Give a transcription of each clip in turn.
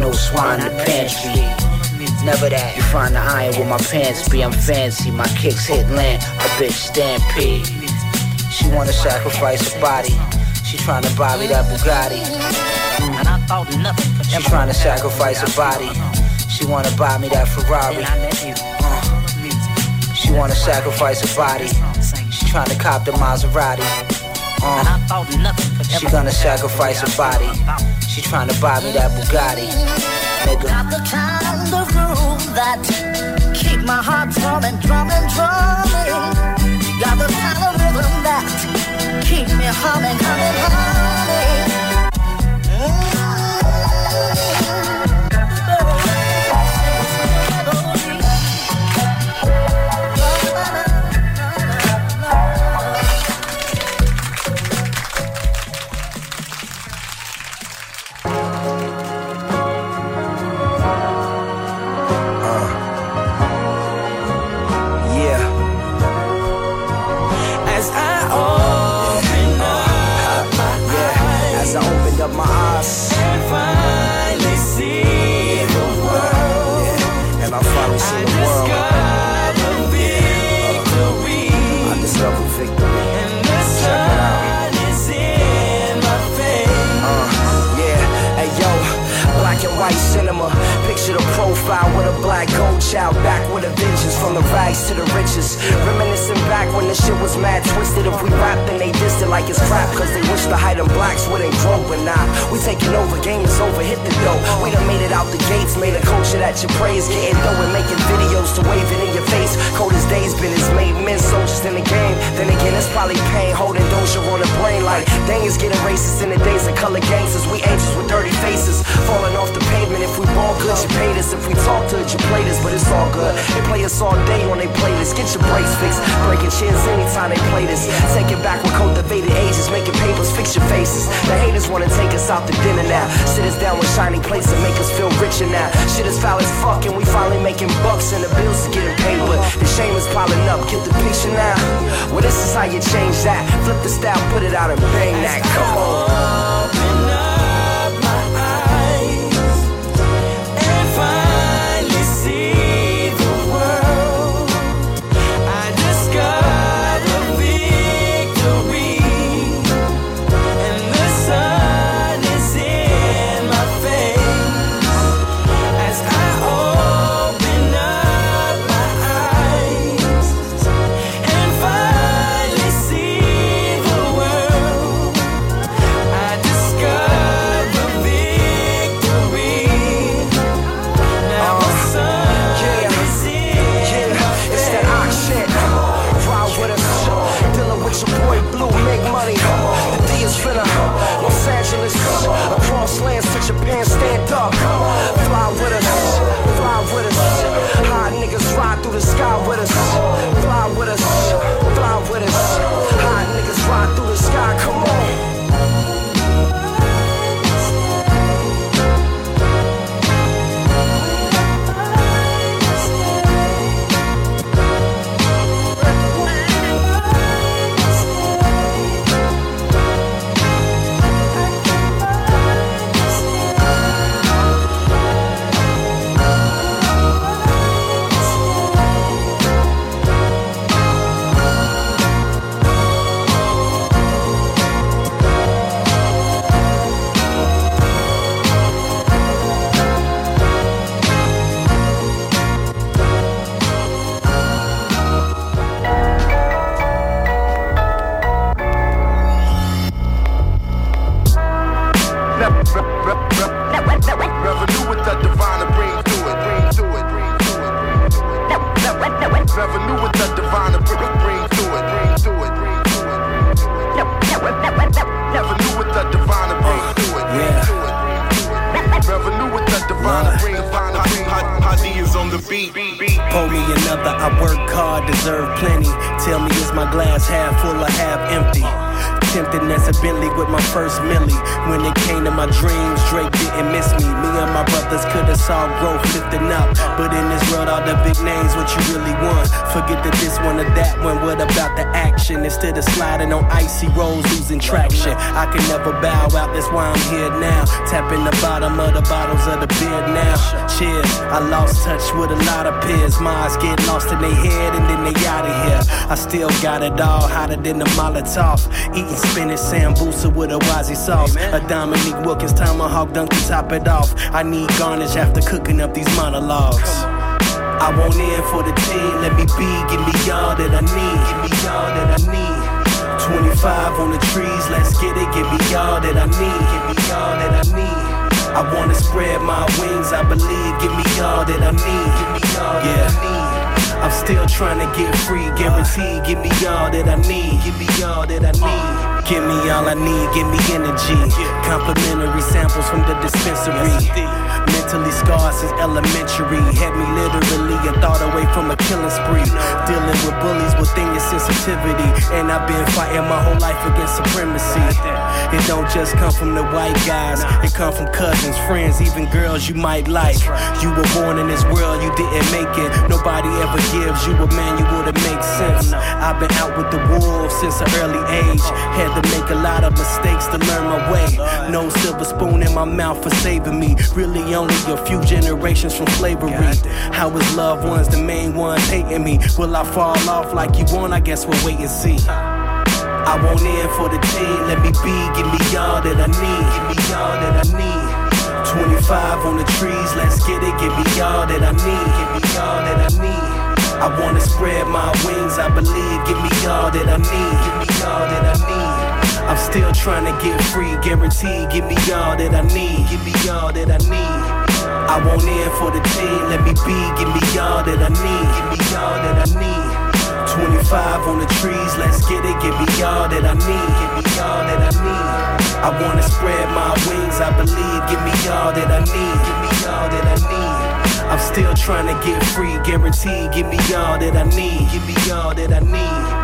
no swine in the pantry. Never that. You find the iron with my pants be. I'm fancy, my kicks hit land, a bitch stampede. She wanna sacrifice her body. She tryna buy me that Bugatti. And I thought nothing could She tryna sacrifice her body. She wanna buy me that Ferrari. She wanna sacrifice her body. She tryna cop the Maserati. She gonna sacrifice her body. She tryna buy me that Bugatti. Nigga. Got the kind of groove that keep my heart drumming, drumming, drumming. Got the kind of rhythm that keep me humming, humming, humming. Up my eyes and finally see the world, yeah. And I finally see the world. I discovered victory. And the sun is in my face. Yeah, hey yo, black and white cinema. Picture the profile with a black gold child, back with a vengeance, from the rags to the riches. Reminiscing back when the shit was mad twisted. If we rap, then they dissed it like it's crap, cause they wish the height of blacks wouldn't grow. But nah, we taking over, game is over, hit the dough. We done made it out the gates, made a culture that you praise. Getting dough and making videos to wave it in your face. Cold as days been, it's made men soldiers in the game. Then again, it's probably pain holding Doja on the brain. Like, dang, it's getting racist in the days of color gangsters. We angels with dirty faces, falling off the pavement. If we ball good, you paid us. If we talk to it, you played us, but it's all good. They play us all day on they playlist. Get your brakes fixed, breaking chins anytime they play this. Take it back with cultivated ages, making papers, fix your faces. The haters wanna take us out to dinner now. Sit us down with shiny plates and make us feel richer now. Shit is foul as fuck and we finally making bucks and the bills is getting paid, but the shame is piling up. Get the picture now? Well, this is how you change that. Flip the style, put it out and bang that. Come on. Los Angeles, across lands, put your pants, stand up. Fly with us, fly with us. Hot niggas ride through the sky with us. Fly with us, fly with us. Hot niggas ride through the sky, come on. Revenue with that divine and bring through it, bring through it, bring through it. Revenue with that divine and bring through it, bring through it, bring through it. Revenue with that divine and bring through it, bring through it, bring through it. Revenue with that divine and bring Hadi is on the beat. Pour me another, I work hard, deserve plenty. Tell me, is my glass half full or half empty? Tempting as a Bentley with my first milli. When it came to my dreams, Drake didn't miss me. Me and my brothers could've saw growth lifting up, but in this world, all the big names, what you really want? Forget the this one or that one, what about the action? Instead of sliding on icy roads, losing traction. I can never bow out, that's why I'm here now. Tapping the bottom of the bottles of the beer I lost touch with a lot of peers. Minds get lost in their head and then they out of here. I still got it all, hotter than the Molotov. Eating spinach sambusa with a wazi sauce. A Dominique Wilkins tomahawk dunk to top it off. I need garnish after cooking up these monologues. I want in for the team, let me be, give me all that I need, give me all that I need. 25 on the trees, let's get it, give me all that I need, give me all that I need. I wanna spread my wings, I believe, give me all that I need, give me all that I need. I'm still trying to get free, guaranteed, give me all that I need, give me all that I need. Give me all I need, give me energy. Complimentary samples from the dispensary. Mentally scarred since elementary. Had me literally a thought away from a killing spree. Dealing with bullies within your sensitivity. And I've been fighting my whole life against supremacy. It don't just come from the white guys. It come from cousins, friends, even girls you might like. You were born in this world, you didn't make it. Nobody ever gives you a manual that makes sense. I've been out with the wolves since an early age. Had to make a lot of mistakes to learn my way. No silver spoon in my mouth for saving me. Really only a few generations from slavery. How is loved ones the main ones hating me? Will I fall off like you want? I guess we'll wait and see. I want in for the team, let me be, give me all that I need, give me all that I need. 25 on the trees, let's get it, give me all that I need, give me all that I need. I wanna spread my wings, I believe, give me all that I need, give me all that I need. I'm still trying to get free, guaranteed, give me all that I need, give me all that I need. I want in for the team, let me be, give me all that I need, give me all that I need. 25 on the trees, let's get it, give me all that I need, give me all that I need. I wanna spread my wings, I believe, give me all that I need, give me all that I need. I'm still trying to get free, guaranteed, give me all that I need, give me all that I need.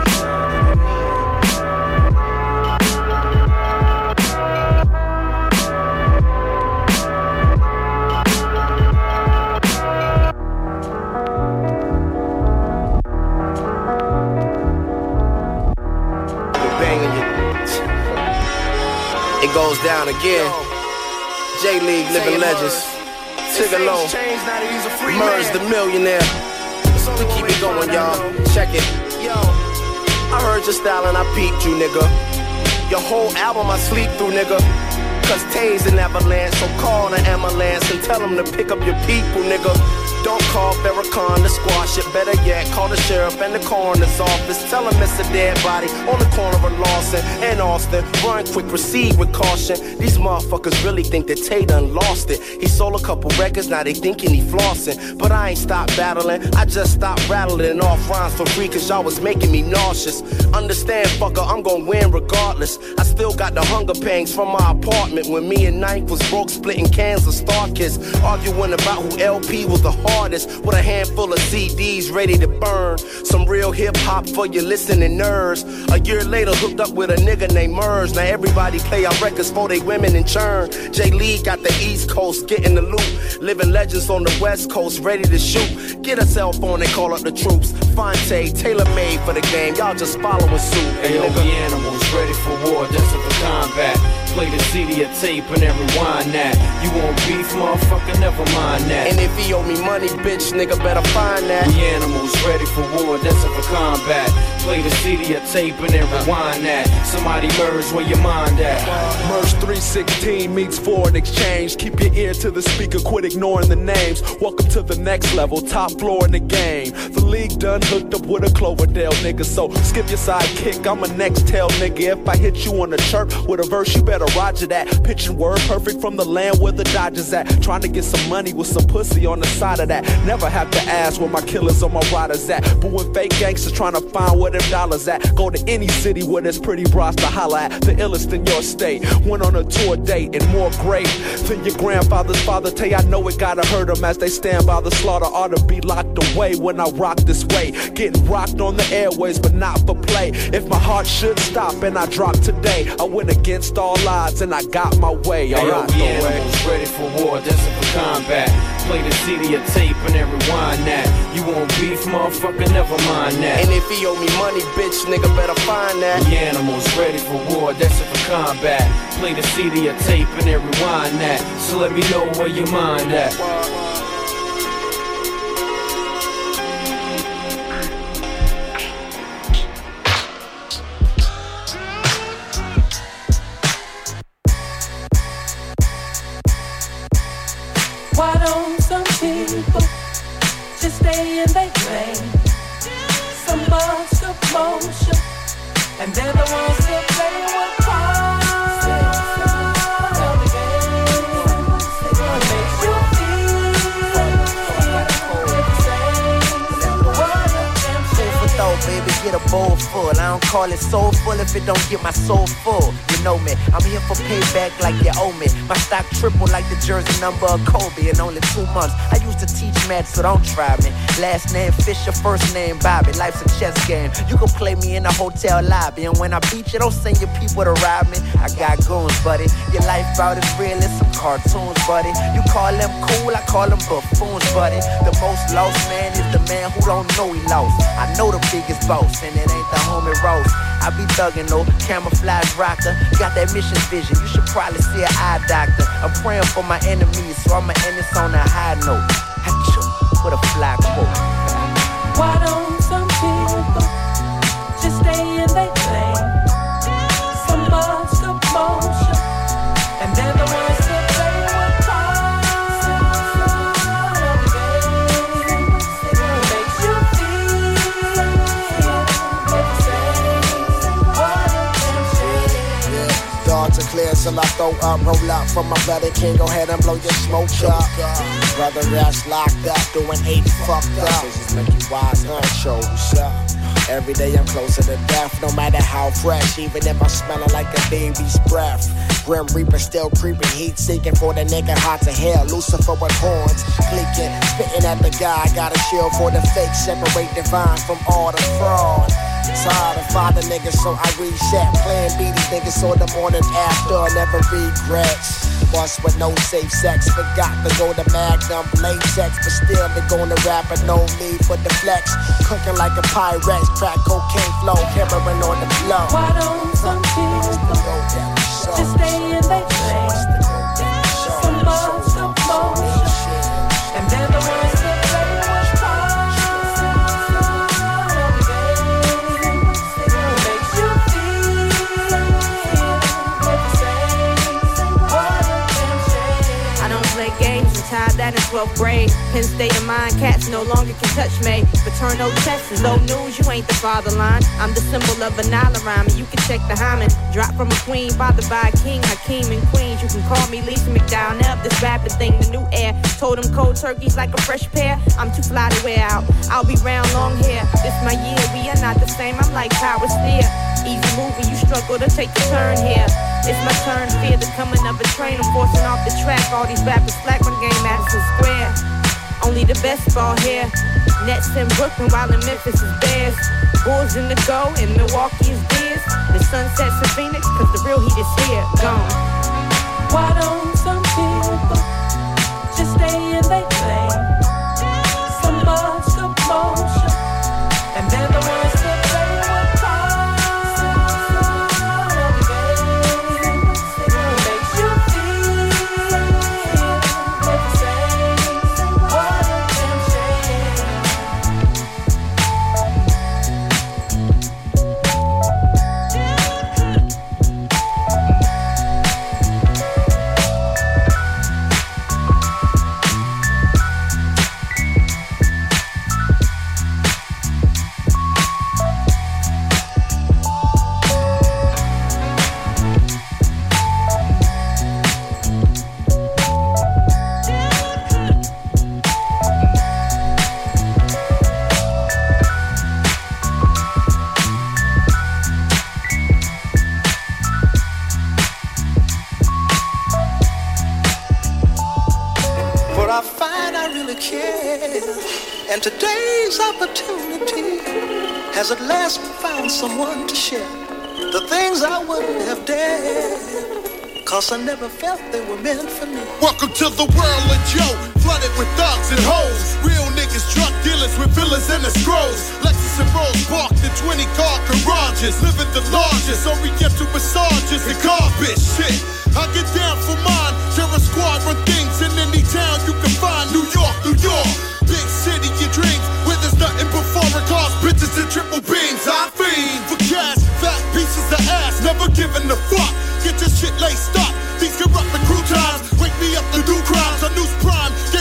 It goes down again. J-League, Living Legends. Tigalo, Merge the Millionaire. We keep it going, y'all. Check it. I heard your style and I peeped you, nigga. Your whole album I sleep through, nigga. Cause Tay's an avalanche, so call an ambulance and tell them to pick up your people, nigga. Don't call Farrakhan to squash it. Better yet, call the sheriff and the coroner's office. Tell them it's a dead body on the corner of Lawson and Austin. Run quick, proceed with caution. These motherfuckers really think that Tay done lost it. He sold a couple records, now they thinking he flossing. But I ain't stopped battling, I just stopped rattling off rhymes for free cause y'all was making me nauseous. Understand, fucker, I'm gon' win regardless. I still got the hunger pangs from my apartment when me and Ninth was broke, splitting cans of Star Kiss, arguing about who LP was the hardest, with a handful of CDs ready to burn. Some real hip-hop for your listening nerds. A year later, hooked up with a nigga named Merge. Now everybody play our records for they women in churn. J-League got the East Coast, getting the loop. Living Legends on the West Coast, ready to shoot. Get a cell phone and call up the troops. Fonte, tailor-made for the game, y'all just following suit. Hey, yo, we animals, ready for war, destined for combat. Play the CD or tape and then rewind that. You want beef, motherfucker, never mind that. And if he owe me money, bitch, nigga better find that. We animals, ready for war, destined for combat. Play the CD or tape and then rewind that. Somebody merge where your mind at. Merge 316 meets foreign exchange. Keep your ear to the speaker, quit ignoring the names. Welcome to the next level, top floor in the game. The league done hooked up with a Cloverdale nigga, so skip your sidekick, I'm a next tail nigga. If I hit you on the chirp with a verse, you better roger that. Pitching word perfect from the land where the Dodgers at. Trying to get some money with some pussy on the side of that. Never have to ask where my killers or my riders at. But when fake gangsters trying to find where them dollars at, go to any city where there's pretty bras to holla at. The illest in your state. Went on a tour date and more great than your grandfather's father. Tay, I know it gotta hurt them as they stand by the slaughter. Ought to be locked away when I rock this way. Getting rocked on the airways, but not for play. If my heart should stop and I drop today, I went against all odds and I got my way. Hey, yo, we animals, ready for war, destined for combat. Play the CD or tape and then rewind that. You want beef, motherfucker, never mind that. And if he owe me money, bitch, nigga better find that. We animals, ready for war, destined for combat. Play the CD or tape and then rewind that. So let me know where your mind at. Why don't some people just stay in their lane? So much commotion, and they're the ones that play with fire. Baby, get a bowl full. I don't call it soulful if it don't get my soul full. You know me, I'm here for payback like you owe me. My stock triple like the jersey number of Kobe in only 2 months. I used to teach math, so don't try me. Last name Fisher, first name Bobby. Life's a chess game. You can play me in the hotel lobby, and when I beat you, don't send your people to rob me. I got goons, buddy. Your life out is real as some cartoons, buddy. You call them cool, I call them buffoons, buddy. The most lost man is the man who don't know he lost. I know the biggest boss, and it ain't the homie roast. I be thuggin' though, camouflage rocker. Got that mission vision, you should probably see an eye doctor. I'm praying for my enemies, so I'ma end this on a high note. Achoo, with a fly quote. Why don't some people just stay in their lane? So much commotion, and they're the ones that play with fire. Makes you Dogs are clear till I throw up, roll up from my bloody king. Go ahead and blow your smoke up. Brother that's locked up, doing 8 fucked up. Just make you wise and shows up. Every day I'm closer to death, no matter how fresh. Even if I'm smelling like a baby's breath. Grim Reaper still creeping, heat seeking for the nigga hot to hell. Lucifer with horns, clicking, spitting at the guy. Got a shield for the fake, separate divine from all the fraud. Tired of father niggas, so I reset. Playing B, these niggas so the morning after, never regrets. Bust with no safe sex, forgot to go to Magnum latex, but still they gonna rap and no need for the flex. Cooking like a Pyrex, crack cocaine flow, heroin on the flow. Why don't some people just stay in their lane? So much commotion, and they're the ones that play with fire. Makes you feel I don't play games, retired that in 12th grade. Penn State of mind, cats no longer can touch me. Paternal tests is old news, you ain't the fatherline. I'm the symbol of a Nile rhyme, and you can check the hymen. Drop from a queen, fathered by a king, Hakeem and Queens. You can call me Lisa McDowell, up this rapping thing, the new air. Told them cold turkeys like a fresh pair. I'm too fly to wear out, I'll be round long hair. This my year, we are not the same, I'm like Power Steer. Easy moving, you struggle to take your turn here. It's my turn, fear the coming of a train. I'm forcing off the track, all these rappers slack when game Madison Square. Only the best ball here. Nets in Brooklyn while in Memphis is Bears. Bulls in the go, and Milwaukee is Bears. The sun sets in Phoenix, cause the real heat is here, gone. Why don't some people just stay in their lane? So much commotion, and they're the ones that play with fire. Makes you feel the same. What a damn shame. And today's opportunity has at last found someone to share the things I wouldn't have dared, cause I never felt they were meant for me. Welcome to the world of Joe, flooded with thugs and hoes. Real niggas, drug dealers with villas and the scrolls. Lexus and Rolls parked in 20-car garages. Living the largest, oriental massages and garbage shit. I get down for mine, terror squad run things in any town you can find. New York, New York, big city, your dreams, where there's nothing but foreign cars, bitches and triple beams. I fiend for cash, fat pieces of ass, never giving a fuck. Get your shit laced up, these corrupt crew times, wake me up to do crimes. A news prime,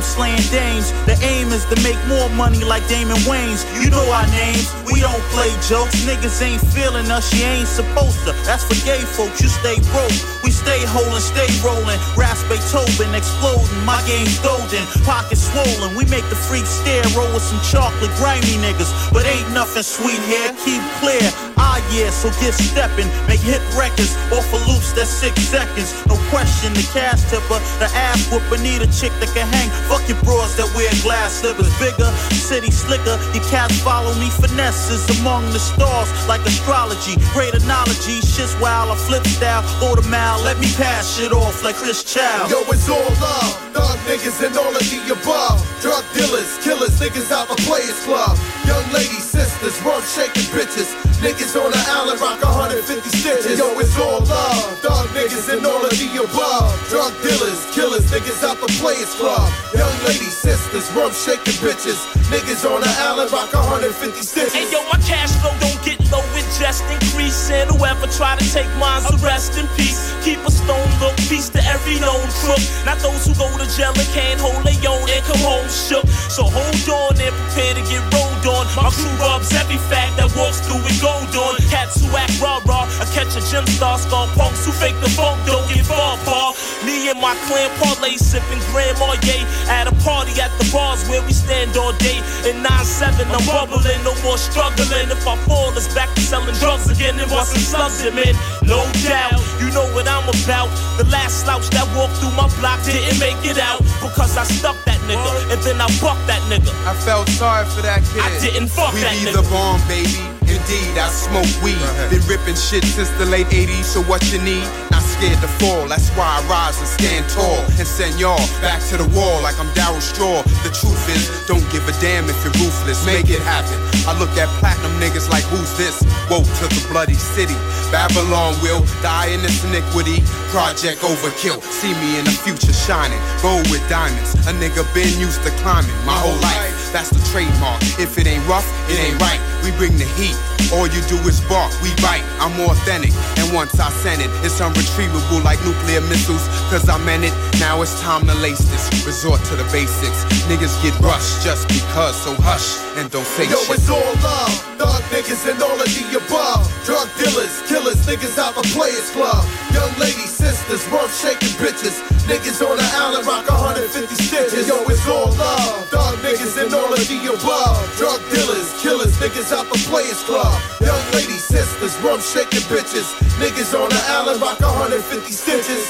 slaying dames. The aim is to make more money like Damon Wayans. You know our names, we don't play jokes. Niggas ain't feeling us, you ain't supposed to. That's for gay folks, you stay broke. We stay holding, stay rolling. Raps Beethoven exploding, my game's golden. Pockets swollen, we make the freak stare. Roll with some chocolate, grimy niggas. But ain't nothing sweet here, keep clear. Ah yeah, so get steppin'. Make hit records off of loops that's 6 seconds. No question, the cash tipper, the ass whooper. Need a chick that can hang. Fuck your bros that wear glass slippers. Bigger, city slicker. Your cats follow me, finesses among the stars like astrology. Great analogy, shit's wild, I flip style. Go the mile, let me pass shit off like Chris Child. Yo, it's all love. Thug niggas and all of the above. Drug dealers, killers, niggas out the Players Club. Young ladies, sisters, rum shaking bitches. Niggas on the island rock 150 stitches. Yo, it's all love. Thug niggas and all of the above. Drug dealers, killers, niggas out the Players Club. Young ladies, sisters, rum shaking bitches. Niggas on the island rock 150 stitches. Hey yo, my cash flow don't get low, it just increasing. Whoever try to take mine, so rest in peace. Keep a stone look, peace to every known crook. Not those who go to jail and can't hold their own and come home shook. So hold on and prepare to get rolled on. My crew rubs every fact that walks through with gold on. Cats who act rah-rah, I catch a gym star, skull punks who fake the funk, don't get far, Paul. Me and my clan parlay, sipping Grand Marnier at a party at the bars where we stand all day. In 9-7, I'm bubbling, no more struggling. If I fall, it's back to selling drugs again and busting slugs in it. No doubt, you know what I'm about. The last slouch that walked through my block didn't make it out because I stuck that nigga and then I bucked that nigga. I felt sorry for that kid. I didn't fuck we that be nigga. The bomb, baby. Indeed, I smoke weed. Been ripping shit since the late 80s, so what you need? Not scared to fall, that's why I rise and stand tall and send y'all back to the wall like I'm Darryl Straw. The truth is, don't give a damn if you're ruthless, make it happen. I look at platinum niggas like, who's this? Woke to the bloody city. Babylon will die in this iniquity. Project overkill, see me in the future shining. Gold with diamonds, a nigga been used to climbing my whole life. That's the trademark. If it ain't rough, it ain't right. We bring the heat. All you do is bark, we bite. I'm authentic, and once I send it, it's unretrievable like nuclear missiles. Cause I meant it, now it's time to lace this. Resort to the basics. Niggas get rushed just because, so hush and don't say Yo, shit. it's all love. Thug niggas and all of the above. Drug dealers, killers, niggas out the Players Club. Young ladies, sisters, rum shaking bitches. Niggas on the island rock 150 stitches. Yo, it's all love. Thug niggas and all of the above. Drug dealers, killers, niggas out the Players Club. Young ladies, sisters, rum shaking bitches. Niggas on the island rock 150 stitches.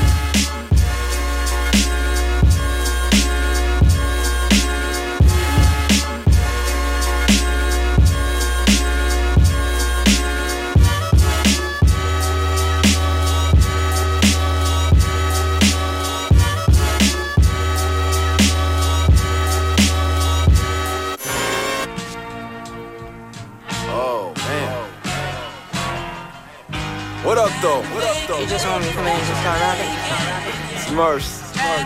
What up, though? What up, though? You just want me to come in and just start rocking? Smurfs.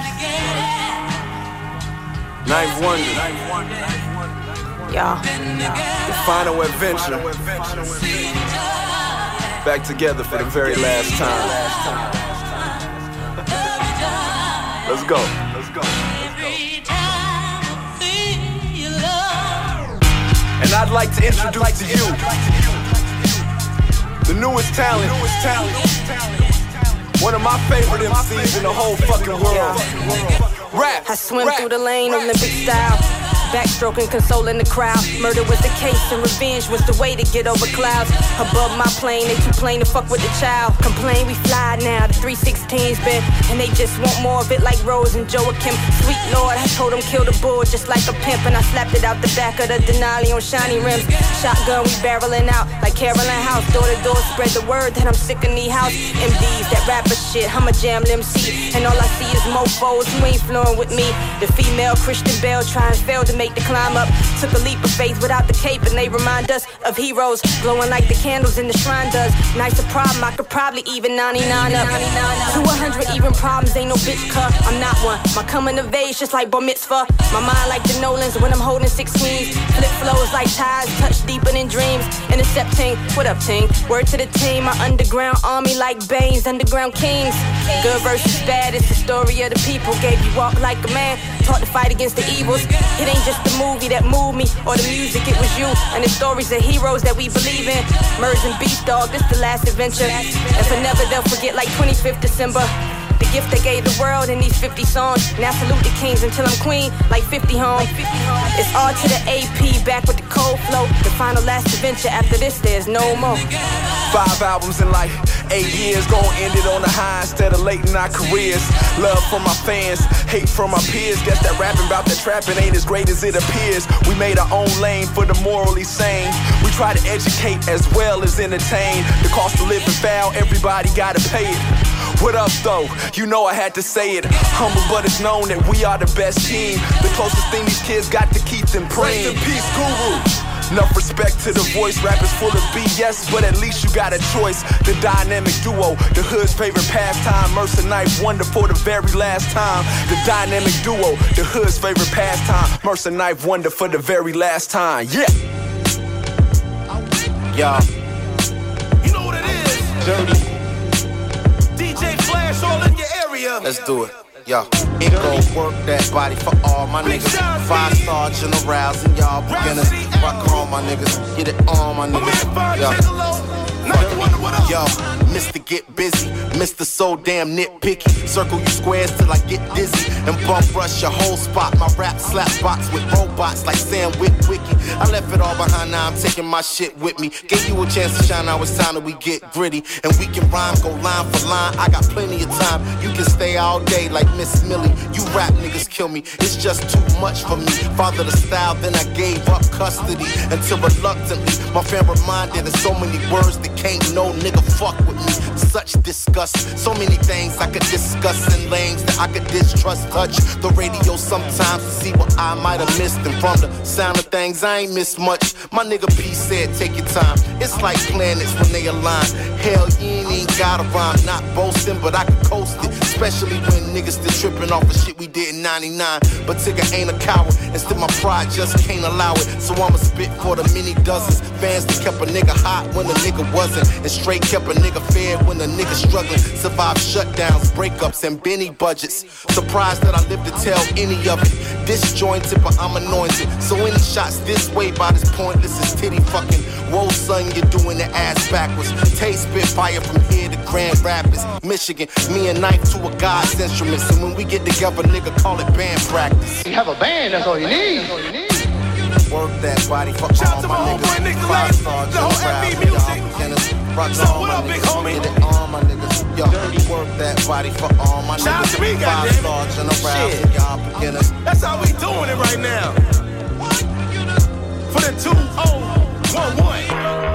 Ninth Wonder. Y'all. The final adventure. Back together for the very last time. Let's go. Let's go. And I'd like to introduce to you the newest talent. One of my favorite MCs in the whole fucking world. Rap. I swim through the lane, Olympic style. Backstroking, consoling the crowd. Murder was the case and revenge was the way to get over clouds. Above my plane, they too plain to fuck with the child. Complain, we fly now, the 316's been. And they just want more of it like Rose and Joakim. Sweet Lord, I told them kill the bull just like a pimp. And I slapped it out the back of the Denali on shiny rims. Shotgun, we barreling out like Carolyn House. Door to door, spread the word that I'm sick of knee house. MDs, that rapper shit, I'm a jam MC. And all I see is mofos who ain't flowing with me. The female Christian Bale try and fail to make the climb up. Took a leap of faith without the cape, and they remind us of heroes glowing like the candles in the shrine does. Nice a problem, I could probably even 99 up. To 100 even problems, ain't no bitch cut. I'm not one. My coming of age just like Bo mitzvah. My mind like the Nolans when I'm holding 16s. Flip flows like ties, touch deeper than dreams. Intercepting, what up, team? Word to the team, my underground army like Bane's underground kings. Good versus bad, it's the story of the people. Gave you walk like a man, taught to fight against the evils. It ain't just the movie that moved me, or the music, it was you. And the stories of heroes that we believe in. Merge and Beef Dog, this the last adventure. And forever they'll forget like 25th December. The gift they gave the world in these 50 songs. Now salute the kings until I'm queen, like 50 home. It's all to the AP, back with the cold flow. The final last adventure, after this there's no more. 5 albums in like 8 years, gon' end it on a high instead of late in our careers. Love from my fans, hate from my peers. Guess that rapping about that trapping ain't as great as it appears. We made our own lane for the morally sane. We try to educate as well as entertain. The cost of living foul, everybody gotta pay it. What up though? You know I had to say it. Humble but it's known that we are the best team. The closest thing these kids got to keep them praying. Rest in peace, Guru. Enough respect to the voice, rappers full of BS, but at least you got a choice. The dynamic duo, the hood's favorite pastime, Mercer Knife Wonder for the very last time. The dynamic duo, the hood's favorite pastime, Mercer Knife Wonder for the very last time. Yeah. Y'all. You know what it is? Dirty. DJ Flash all in your area. Let's do it. Yo, it gon' work that body for all my niggas. 5-star generals and y'all beginners. Rock on my niggas, get it on my niggas. Yo, Mr. Get Busy, Mr. So damn nitpicky. Circle you squares till I get dizzy and bump rush your whole spot. My rap slap box with robots like Sam Witwicky. I left it all behind, now I'm taking my shit with me. Gave you a chance to shine, now it's time that we get gritty. And we can rhyme, go line for line. I got plenty of time, you can stay all day like Miss Millie. You rap niggas kill me, it's just too much for me. Father the style, then I gave up custody. Until reluctantly, my fan reminded of so many words that can't no nigga fuck with me. Such disgust, so many things I could discuss in lanes that I could distrust. Touch the radio sometimes to see what I might have missed. And from the sound of things, I ain't missed much. My nigga P said, take your time. It's like planets when they align. Hell, you ain't gotta rhyme. Not boasting, but I could coast it. Especially when niggas still tripping off of shit we did in 99. But Tigger ain't a coward, and still my pride just can't allow it. So I'ma spit for the many dozens. Fans that kept a nigga hot when a nigga wasn't. And straight kept a nigga fed when a nigga struggling. Survived shutdowns, breakups, and Benny budgets. Surprised that I live to tell any of it. Disjointed, but I'm anointed. So any shots this way by this pointless is titty fucking. Whoa, son, you're doing the ass backwards. Taste spit fire from here to Grand Rapids, Michigan. Me and Knife to a God's instruments. And when we get together, nigga, call it band practice. You have a band, that's all you need. Work that body for all my niggas. 5-star generals, y'all beginners. Rock on my niggas, get it on my niggas. Yo, work that body for all my niggas. 5-star generals, y'all beginners. That's how we doing it right now. For the 2011.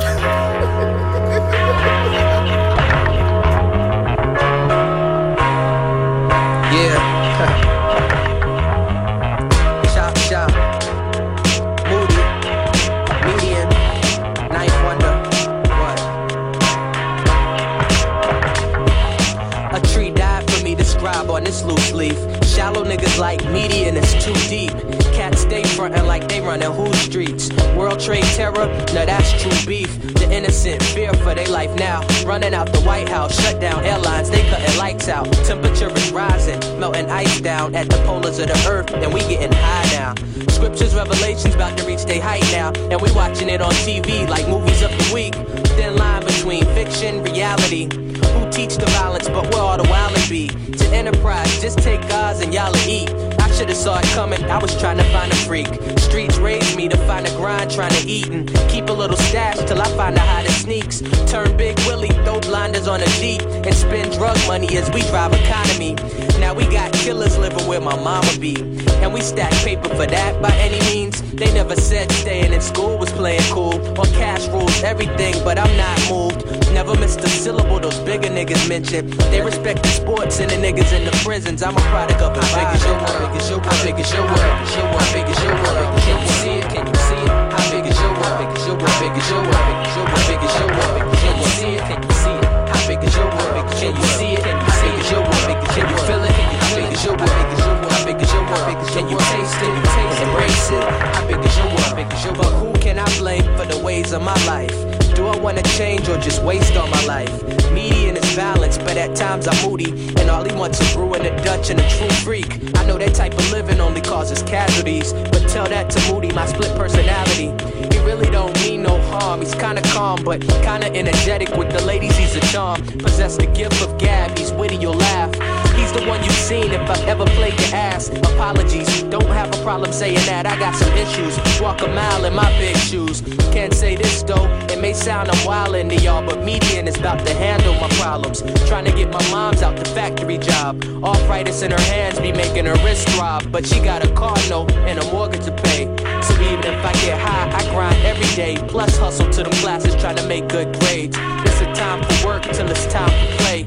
On this loose leaf, shallow niggas like median, it's too deep. Cats stay frontin' like they runnin' whose streets. World trade terror, now that's true beef. The innocent fear for their life now. Running out the White House, shut down airlines, they cutting lights out. Temperature is rising, melting ice down at the polars of the earth, and we getting high now. Scriptures, revelations about to reach their height now, and we watching it on TV like movies of the week. Thin line between fiction, reality. Who teach the violence, but where all the wildin' be? To enterprise, just take God's and y'all'll eat. I should've saw it coming, I was trying to find a freak. Streets raised me to find a grind, trying to eat and keep a little stash till I find out how to sneaks. Turn Big Willie, throw blinders on a Jeep, and spend drug money as we drive economy. Now we got killers living where my mama be, and we stack paper for that by any means. They never said staying in school was playing cool, or cash rules everything, but I'm not moved. Never missed a syllable those bigger niggas mention. They respect the sports and the niggas in the prisons. I'm a product of it. How big is your world? How big is your world? How big is your world? How big is your world? Can you see it? Can you see it? How big is your world? How big is your world? How big is your world? How big is your world? Can you see it? Can you see it? How big is your world? Can you see it? Can you see it? How big is your world? Can you feel it? How big is your world? How big is your world? How big is your world? Can you taste it? Embrace it. How big is your world? But who can I blame for the ways of my life? Do I wanna change or just waste all my life? Median is balanced, but at times I'm moody. And all he wants is brewing a Dutch and a true freak. I know that type of living only causes casualties, but tell that to Moody, my split personality. He really don't mean no harm. He's kinda calm, but kinda energetic with the ladies. He's a charm. Possess the gift of gab. He's witty, you'll laugh. He's the one you've seen if I ever played your ass. Apologies, don't have a problem saying that. I got some issues. Walk a mile in my big shoes. Can't say this though. It may sound I'm wildin' to y'all, but Median is about to handle my problems. Trying to get my mom's out the factory job. Arthritis in her hands be making her wrist throb, but she got a car note and a mortgage to pay. So even if I get high, I grind every day. Plus hustle to them classes trying to make good grades. It's a time for work till it's time for play.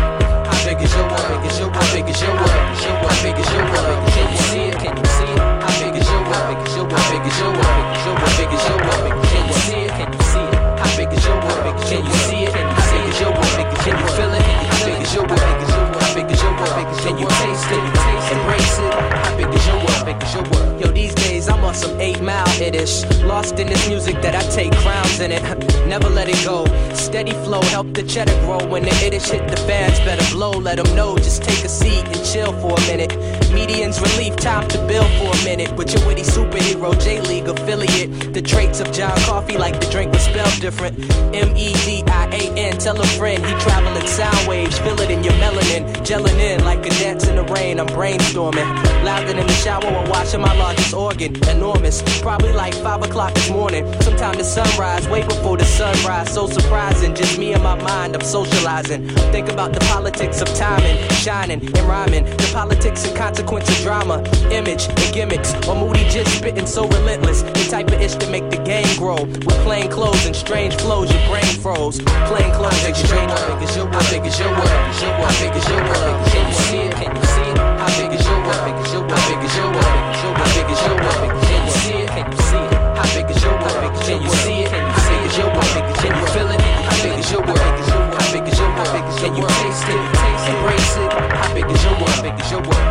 How big is your world? How big is your world? How big is your world? How big is your world? Can you see it? Can you see it? How big is your world? How big is your world? How big is your world? How big is your world? Can you see it? Can you see it? How big is your world? Can you see it? How big is your world? Can you feel it? How big is your world? How big is your world? Can you taste it? Embrace it? How big is your world? How big is your world? Yo, these days I'm on some 8 Mile it-ish. Lost in this music that I take crowns in it. Never let it go. Steady flow, help the cheddar grow. When the it-ish hit the fans, better blow. Let them know, just take a seat and chill for a minute. Median's relief, time to build for a minute. With your witty superhero, J-League affiliate. The traits of John Coffey, like the drink was spelled different. M-E-D-I-A-N, tell a friend he traveling sound waves. Feel it in your melanin, gelling in like a dance in the rain. I'm brainstorming, louder than the shower while washing my largest organ. Enormous, probably like 5 o'clock this morning. Sometime the sunrise, way before the sunrise. So surprising, just me and my mind, I'm socializing. Think about the politics of timing, shining and rhyming. The politics and consequence of drama, image and gimmicks. Or Moody just spitting so relentless. The type of ish to make the game grow. With plain clothes and strange flows, your brain froze. Plain clothes and strange flows. How big is your world? How big is your world? How big is your world? Can you see it? Can you see it? How big is your world? How big is your world? How big is your world? How big is your world? Can you see it? Can you see it? How big is your world? Can you see it? Can you see it? Your world? Can you feel it? How big is your world? How big is your world? Can you taste it? Embrace it? How big is your world? How big is your world?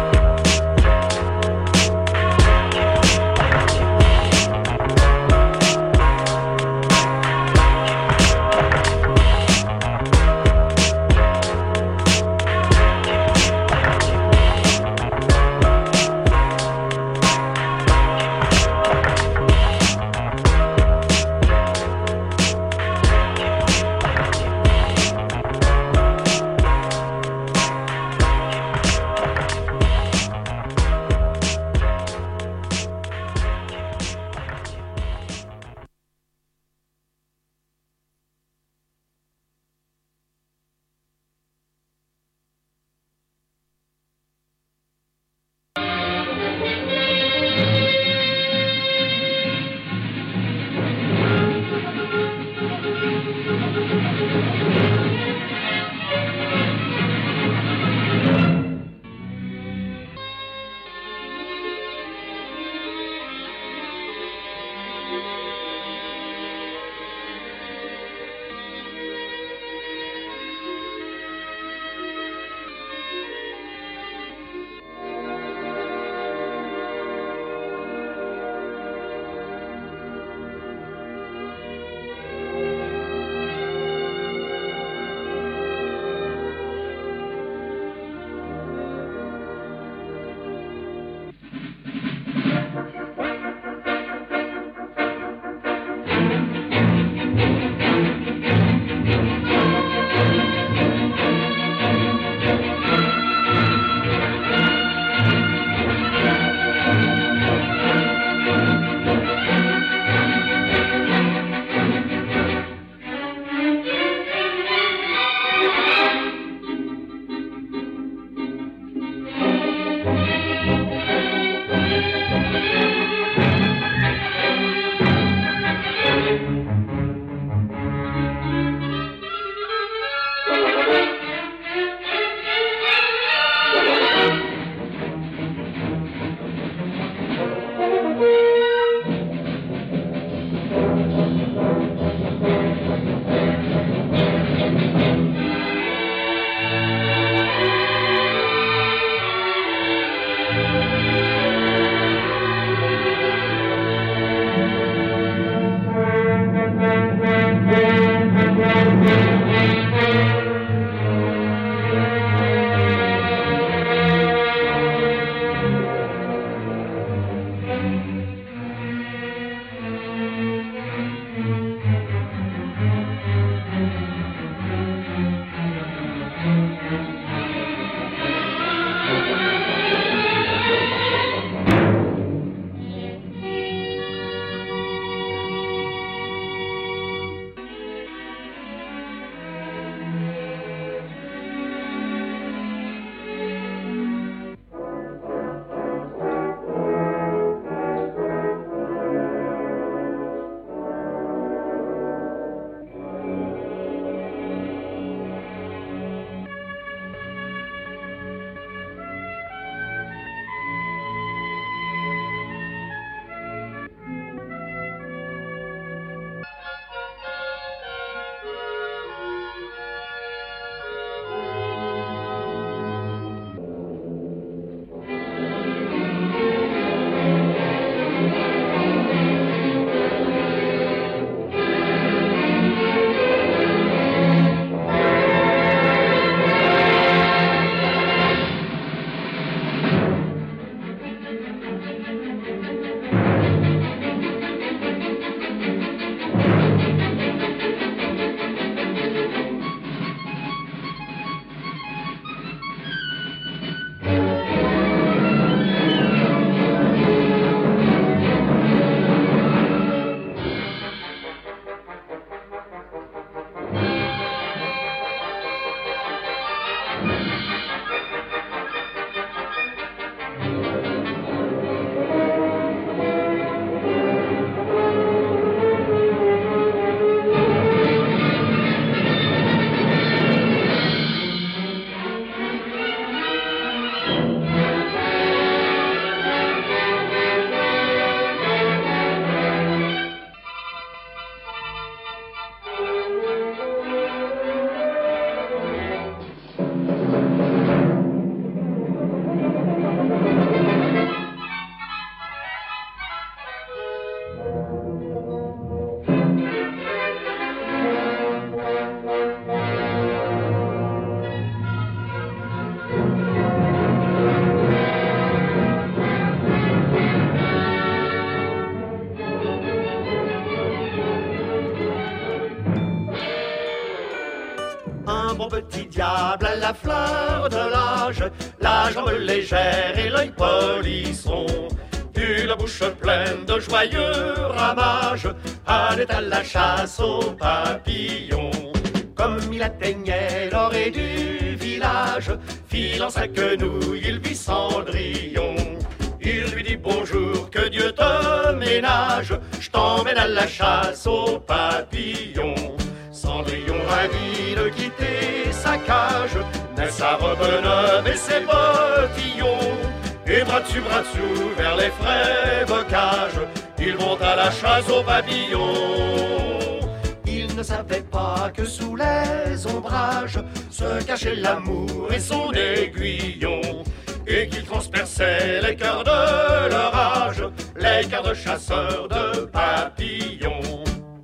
adorable à la fleur de l'âge, la jambe légère et l'œil polisson. La bouche pleine de joyeux ramages, allait à la chasse aux papillons. Comme il atteignait l'orée du village, filant sa quenouille, il vit Cendrillon. Il lui dit bonjour, que Dieu te ménage, je t'emmène à la chasse aux papillons. Cendrillon ravi de quitter sa cage, met sa robe neuve et ses bottillons. Et bras dessus vers les frais bocages, ils vont à la chasse aux papillons. Ils ne savaient pas que sous les ombrages se cachait l'amour et son aiguillon, et qu'ils transperçaient les cœurs de leur âge, les cœurs de chasseurs de papillons.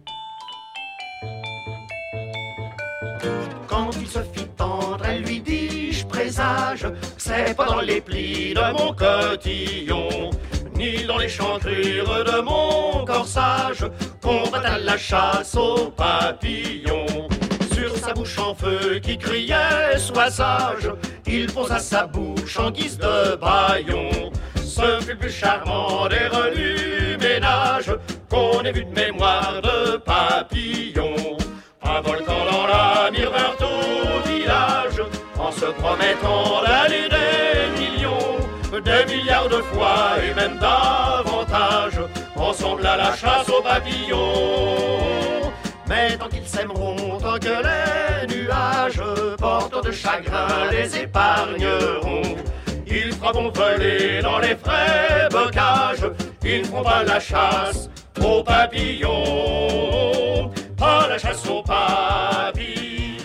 Quand il se fit tendre, elle lui dit, je présage, c'est pas dans les plis de mon cotillon, ni dans les chantrures de mon corsage, qu'on va à la chasse aux papillons. Sur sa bouche en feu qui criait, sois sage, il posa sa bouche en guise de bâillon. Ce fut le plus charmant des remue-ménages qu'on ait vu de mémoire de papillon. Un volcan dans la mireur au village, en se promettant d'aller des millions, des milliards de fois et même davantage, ensemble à la chasse aux papillons. Mais tant qu'ils s'aimeront, tant que les nuages, porteurs de chagrin, les épargneront, ils feront voler dans les frais bocages, ils ne feront pas la chasse aux papillons. Pas la chasse aux papillons.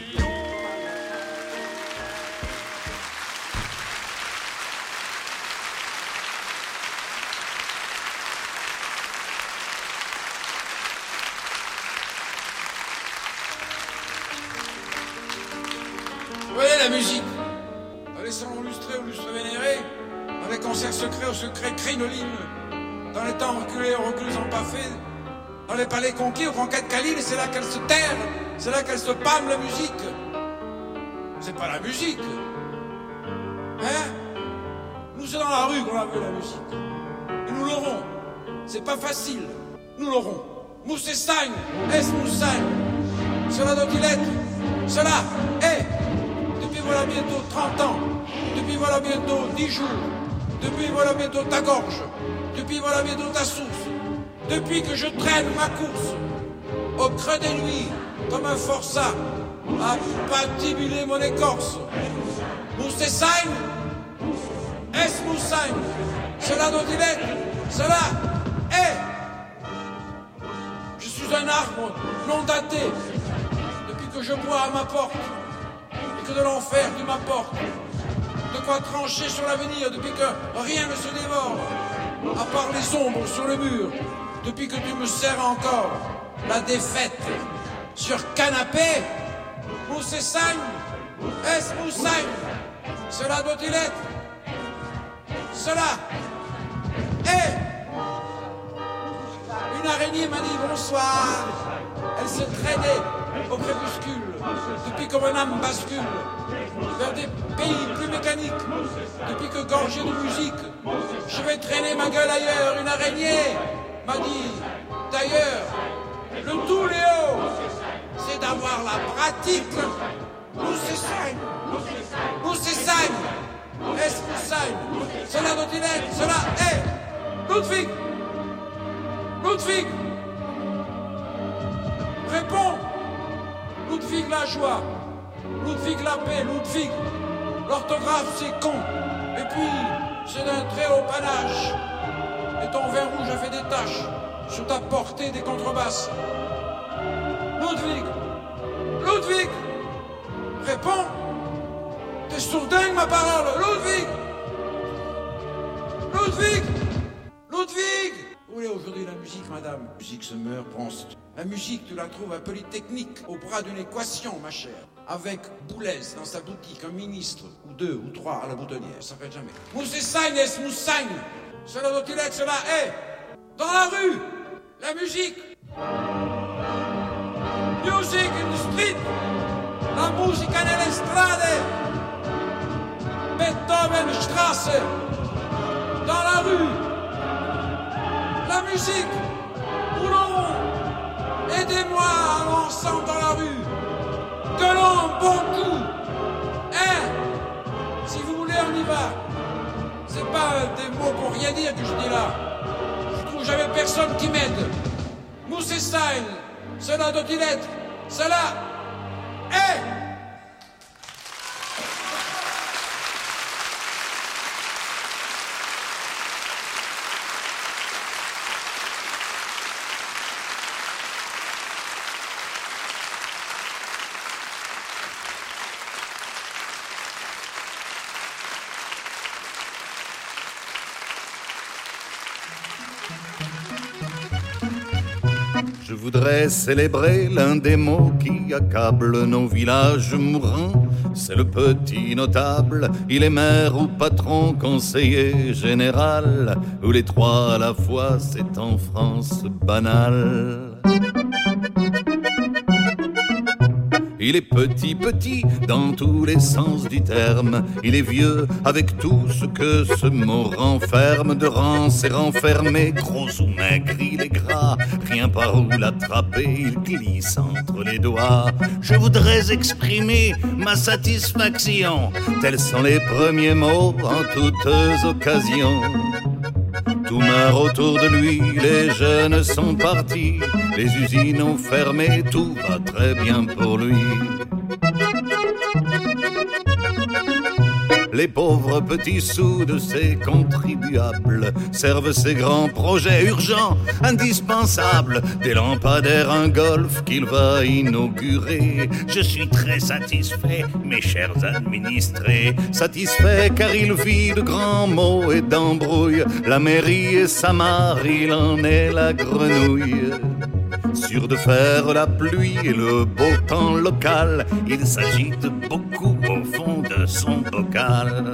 Vous voyez la musique, dans les salons lustrés ou lustres vénérés, dans les concerts secrets aux secrets crinolines, dans les temps reculés aux reculés empaffés, dans les palais conquis aux conquêtes câlines, c'est là qu'elle se terre, c'est là qu'elle se pâme, la musique. C'est pas la musique. Hein? Nous, c'est dans la rue qu'on la veut, la musique. Et nous l'aurons. C'est pas facile. Nous l'aurons. Moussessagne, Moussagne. Cela doit-il être? Cela est. Depuis voilà bientôt 30 ans. Depuis voilà bientôt 10 jours. Depuis voilà bientôt ta gorge. Depuis voilà bientôt ta source. Depuis que je traîne ma course au creux des nuits, comme un forçat, à patibuler mon écorce. Moussessagne, Moussagne, cela doit-il être, cela est. Je suis un arbre non daté, depuis que je bois à ma porte, et que de l'enfer tu m'apportes. De quoi trancher sur l'avenir, depuis que rien ne se dévore, à part les ombres sur le mur. Depuis que tu me sers encore la défaite sur canapé, Moussessagne, Moussagne, cela doit-il être, cela est. Une araignée m'a dit bonsoir, elle se traînait au crépuscule, depuis que mon âme bascule vers des pays plus mécaniques, depuis que gorgé de musique, je vais traîner ma gueule ailleurs. Une araignée m'a dit, d'ailleurs, le tout Léo, c'est d'avoir la pratique. Moussessagne, Moussagne, cela doit-il être, cela est. Ludwig, réponds. Ludwig la joie, Ludwig la paix, Ludwig, l'orthographe c'est con, et puis c'est d'un très haut panache. Et ton vin rouge a fait des taches sur ta portée des contrebasses. Ludwig, réponds. T'es sourdingue ma parole, Ludwig. Où est aujourd'hui la musique, madame? La musique se meurt, pense. La musique, tu la trouves à Polytechnique, au bras d'une équation, ma chère. Avec Boulez dans sa boutique, un ministre, ou 2 ou 3 à la boutonnière, ça fait jamais. Moussessagne, Moussagne. Cela doit-il être, cela est. Dans la rue, la musique. Music in the street. la musica nelle strade, Beethovenstrasse, dans la rue, la musique, roulons, aidez-moi ensemble dans la rue, gueulons bon coup, si vous voulez on y va, c'est pas des mots pour rien dire que je dis là, je trouve que j'avais personne qui m'aide, Mousse et Style, cela doit-il être, cela est. Je voudrais célébrer l'un des mots qui accablent nos villages mourants. C'est le petit notable, il est maire ou patron, conseiller général, ou les trois à la fois, c'est en France banal. Il est petit dans tous les sens du terme. Il est vieux avec tout ce que ce mot renferme. De rance et renfermé, gros ou maigre, il est gras. Rien par où l'attraper, il glisse entre les doigts. Je voudrais exprimer ma satisfaction. Tels sont les premiers mots en toutes occasions. Tout meurt autour de lui, les jeunes sont partis, les usines ont fermé, tout va très bien pour lui. Les pauvres petits sous de ces contribuables servent ces grands projets urgents, indispensables, des lampadaires, un golf qu'il va inaugurer. Je suis très satisfait, mes chers administrés, satisfait car il vit de grands maux et d'embrouilles. La mairie et sa mare, il en est la grenouille. Sûr de faire la pluie et le beau temps local, il s'agite beaucoup au fond de son bocal.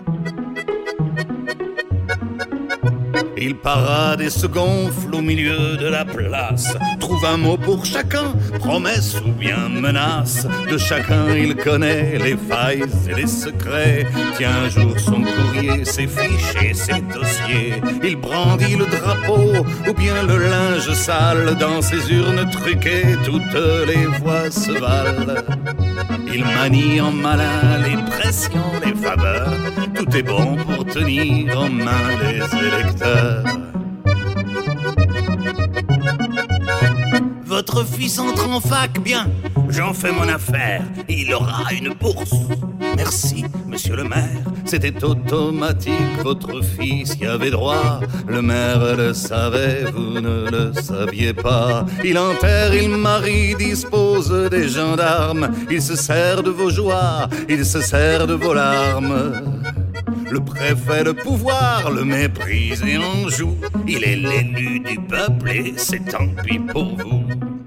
Il parade et se gonfle au milieu de la place, trouve un mot pour chacun, promesse ou bien menace. De chacun il connaît les failles et les secrets. Tient un jour son courrier, ses fiches et ses dossiers. Il brandit le drapeau ou bien le linge sale. Dans ses urnes truquées, toutes les voix se valent. Il manie en malin les pressions, les faveurs. Tout est bon pour tenir en main les électeurs. Votre fils entre en fac, bien, j'en fais mon affaire. Il aura une bourse. Merci, monsieur le maire. C'était automatique, votre fils y avait droit. Le maire le savait, vous ne le saviez pas. Il enterre, il marie, dispose des gendarmes. Il se sert de vos joies, il se sert de vos larmes. Le préfet, le pouvoir, le méprise et en joue. Il est l'élu du peuple et c'est tant pis pour vous.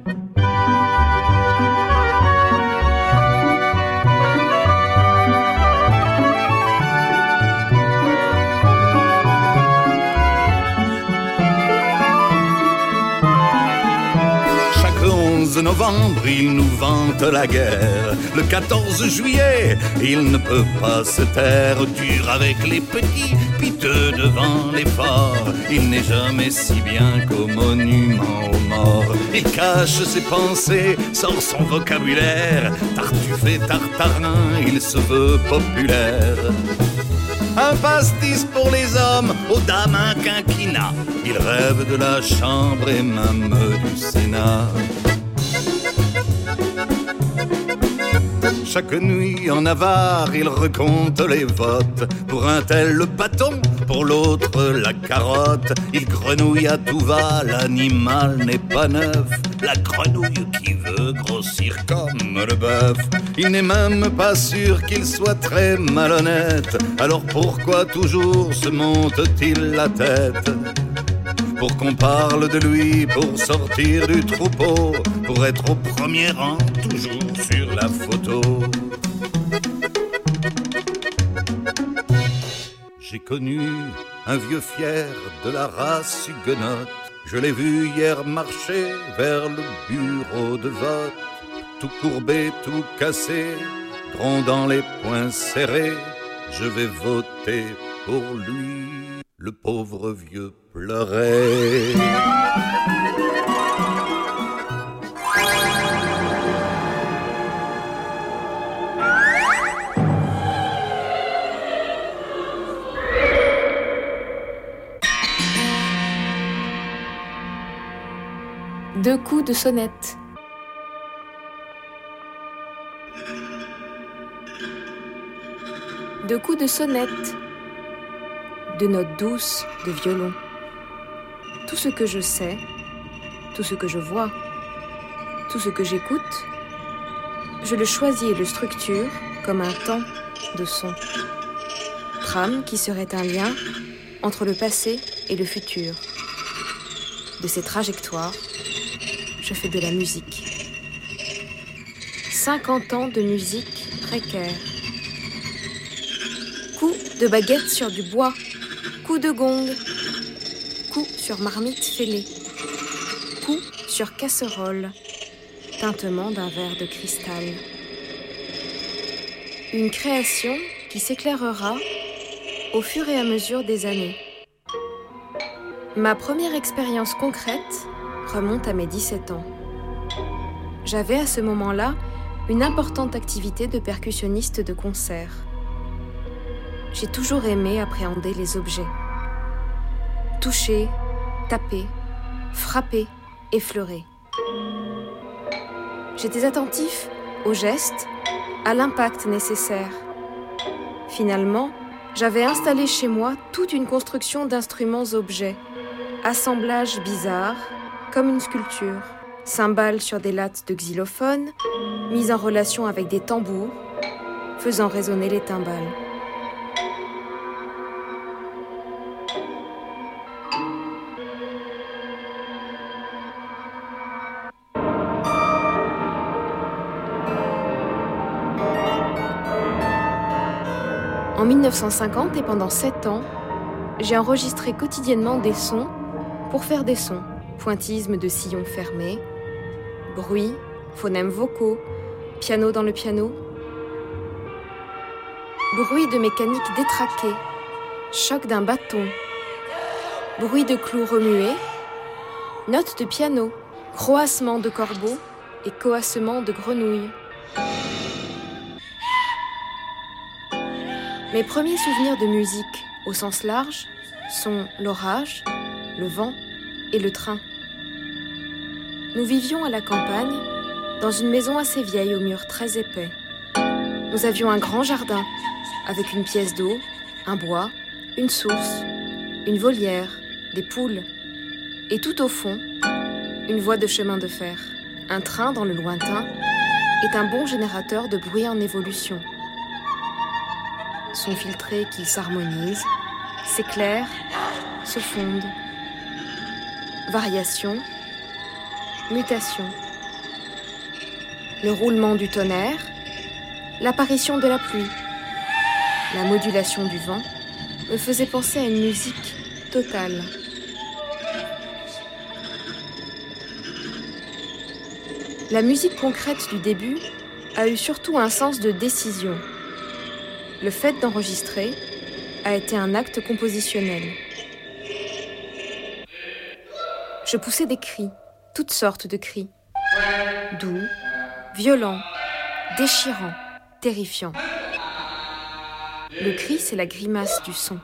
Le 11 novembre, il nous vante la guerre. Le 14 juillet, il ne peut pas se taire. Dur avec les petits, piteux devant les forts. Il n'est jamais si bien qu'au monument aux morts. Il cache ses pensées, sort son vocabulaire. Tartuffe tartarin, il se veut populaire. Un pastis pour les hommes, aux dames un quinquina. Il rêve de la chambre et même du Sénat. Chaque nuit en avare, il recompte les votes. Pour un tel le bâton, pour l'autre la carotte. Il grenouille à tout va, l'animal n'est pas neuf. La grenouille qui veut grossir comme le bœuf. Il n'est même pas sûr qu'il soit très malhonnête. Alors pourquoi toujours se monte-t-il la tête? Pour qu'on parle de lui, pour sortir du troupeau, pour être au premier rang, toujours sur la photo. J'ai connu un vieux fier de la race huguenote. Je l'ai vu hier marcher vers le bureau de vote. tout courbé, tout cassé, grondant les poings serrés, je vais voter pour lui. Le pauvre vieux pleurait. Deux coups de sonnette. Deux coups de sonnette. Deux notes douces de violon. Tout ce que je sais, tout ce que je vois, tout ce que j'écoute, je le choisis et le structure comme un temps de son. Trame qui serait un lien entre le passé et le futur. De ces trajectoires, je fais de la musique. 50 ans de musique précaire. Coups de baguette sur du bois, coups de gong, coups sur marmite fêlée, coups sur casserole, tintement d'un verre de cristal. Une création qui s'éclairera au fur et à mesure des années. Ma première expérience concrète remonte à mes 17 ans. J'avais à ce moment-là une importante activité de percussionniste de concert. J'ai toujours aimé appréhender les objets. Toucher, taper, frapper, effleurer. J'étais attentif aux gestes, à l'impact nécessaire. Finalement, j'avais installé chez moi toute une construction d'instruments-objets. Assemblage bizarre, comme une sculpture. Cymbales sur des lattes de xylophone, mises en relation avec des tambours, faisant résonner les timbales. En 1950 et pendant 7 ans, j'ai enregistré quotidiennement des sons pour faire des sons. Pointisme de sillons fermés, bruit, phonèmes vocaux, piano dans le piano, bruit de mécanique détraquée, choc d'un bâton, bruit de clous remués, notes de piano, croassement de corbeaux et coassement de grenouilles. Mes premiers souvenirs de musique, au sens large, sont l'orage, le vent et le train. Nous vivions à la campagne, dans une maison assez vieille aux murs très épais. Nous avions un grand jardin, avec une pièce d'eau, un bois, une source, une volière, des poules. Et tout au fond, une voie de chemin de fer. Un train dans le lointain est un bon générateur de bruit en évolution. Sons filtrés qui s'harmonisent, s'éclairent, se fondent. Variation, mutation. Le roulement du tonnerre, l'apparition de la pluie, la modulation du vent me faisait penser à une musique totale. La musique concrète du début a eu surtout un sens de décision. Le fait d'enregistrer a été un acte compositionnel. Je poussais des cris, toutes sortes de cris. Doux, violents, déchirants, terrifiants. Le cri, c'est la grimace du son.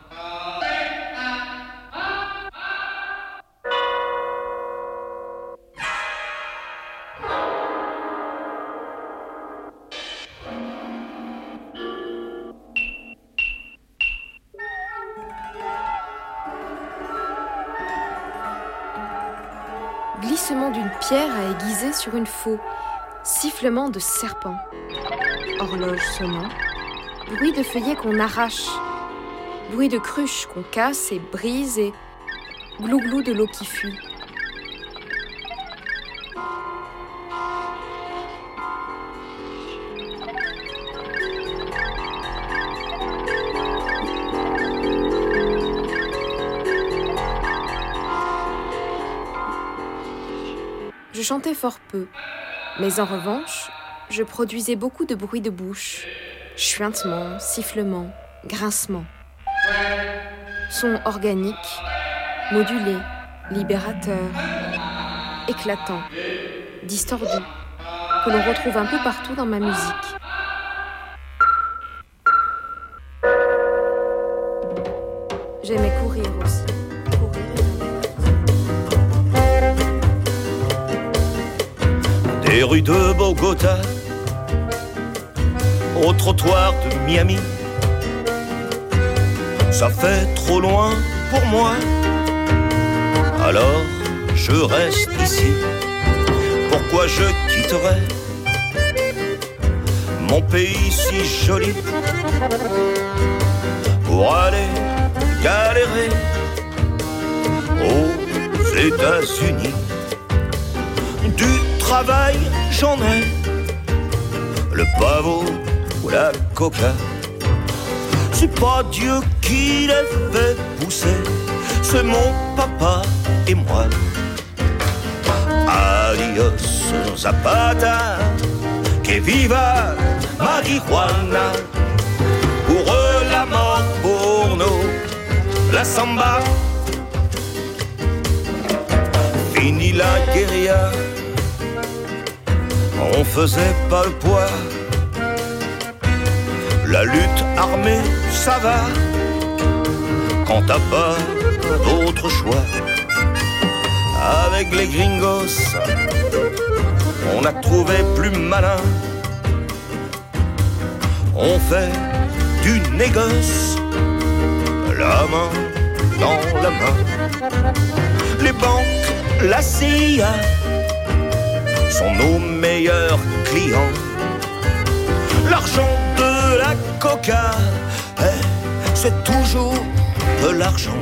Glissement d'une pierre à aiguiser sur une faux, sifflement de serpent, horloge sonnant, bruit de feuillets qu'on arrache, bruit de cruches qu'on casse et brise et glou-glou de l'eau qui fuit. Je chantais fort peu, mais en revanche, je produisais beaucoup de bruits de bouche, chuintements, sifflements, grincements. Sons organiques, modulés, libérateurs, éclatants, distordus, que l'on retrouve un peu partout dans ma musique. J'aimais courir aussi. Des rues de Bogota au trottoir de Miami, ça fait trop loin pour moi, alors je reste ici. Pourquoi je quitterais mon pays si joli pour aller galérer aux États-Unis? Du travail j'en ai, le pavot ou la coca, c'est pas Dieu qui les fait pousser, c'est mon papa et moi. Adios Zapata, que viva marijuana, pour eux la mort, pour nous la samba. Fini la guérilla, on faisait pas le poids. La lutte armée, ça va quand t'as pas d'autre choix. Avec les gringos, on a trouvé plus malin. On fait du négoce, la main dans la main. Les banques, la CIA sont nos meilleurs clients. L'argent de la coca, c'est toujours de l'argent.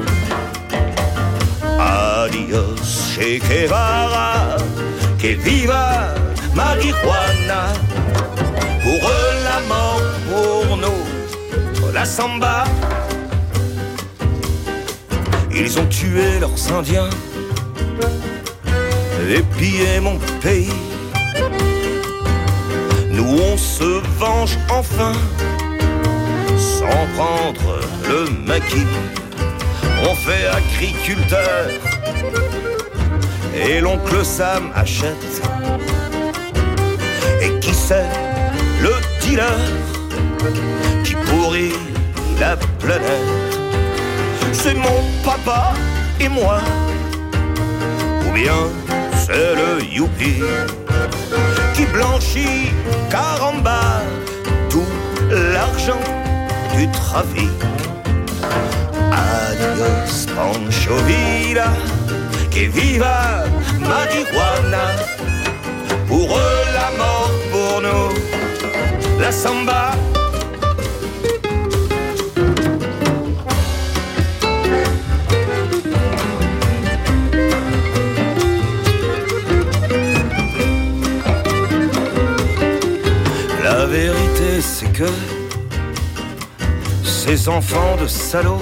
Adios Che Guevara, que viva marijuana, pour eux la mort, pour nous la samba. Ils ont tué leurs Indiens et pillé mon pays. Nous on se venge enfin, sans prendre le maquis. On fait agriculteur et l'oncle Sam achète. Et qui c'est le dealer qui pourrit la planète? C'est mon papa et moi, ou bien c'est le youpi qui blanchit caramba tout l'argent du trafic. Adios Pancho Villa, que viva marijuana, pour eux la mort, pour nous la samba. La vérité c'est que ces enfants de salauds,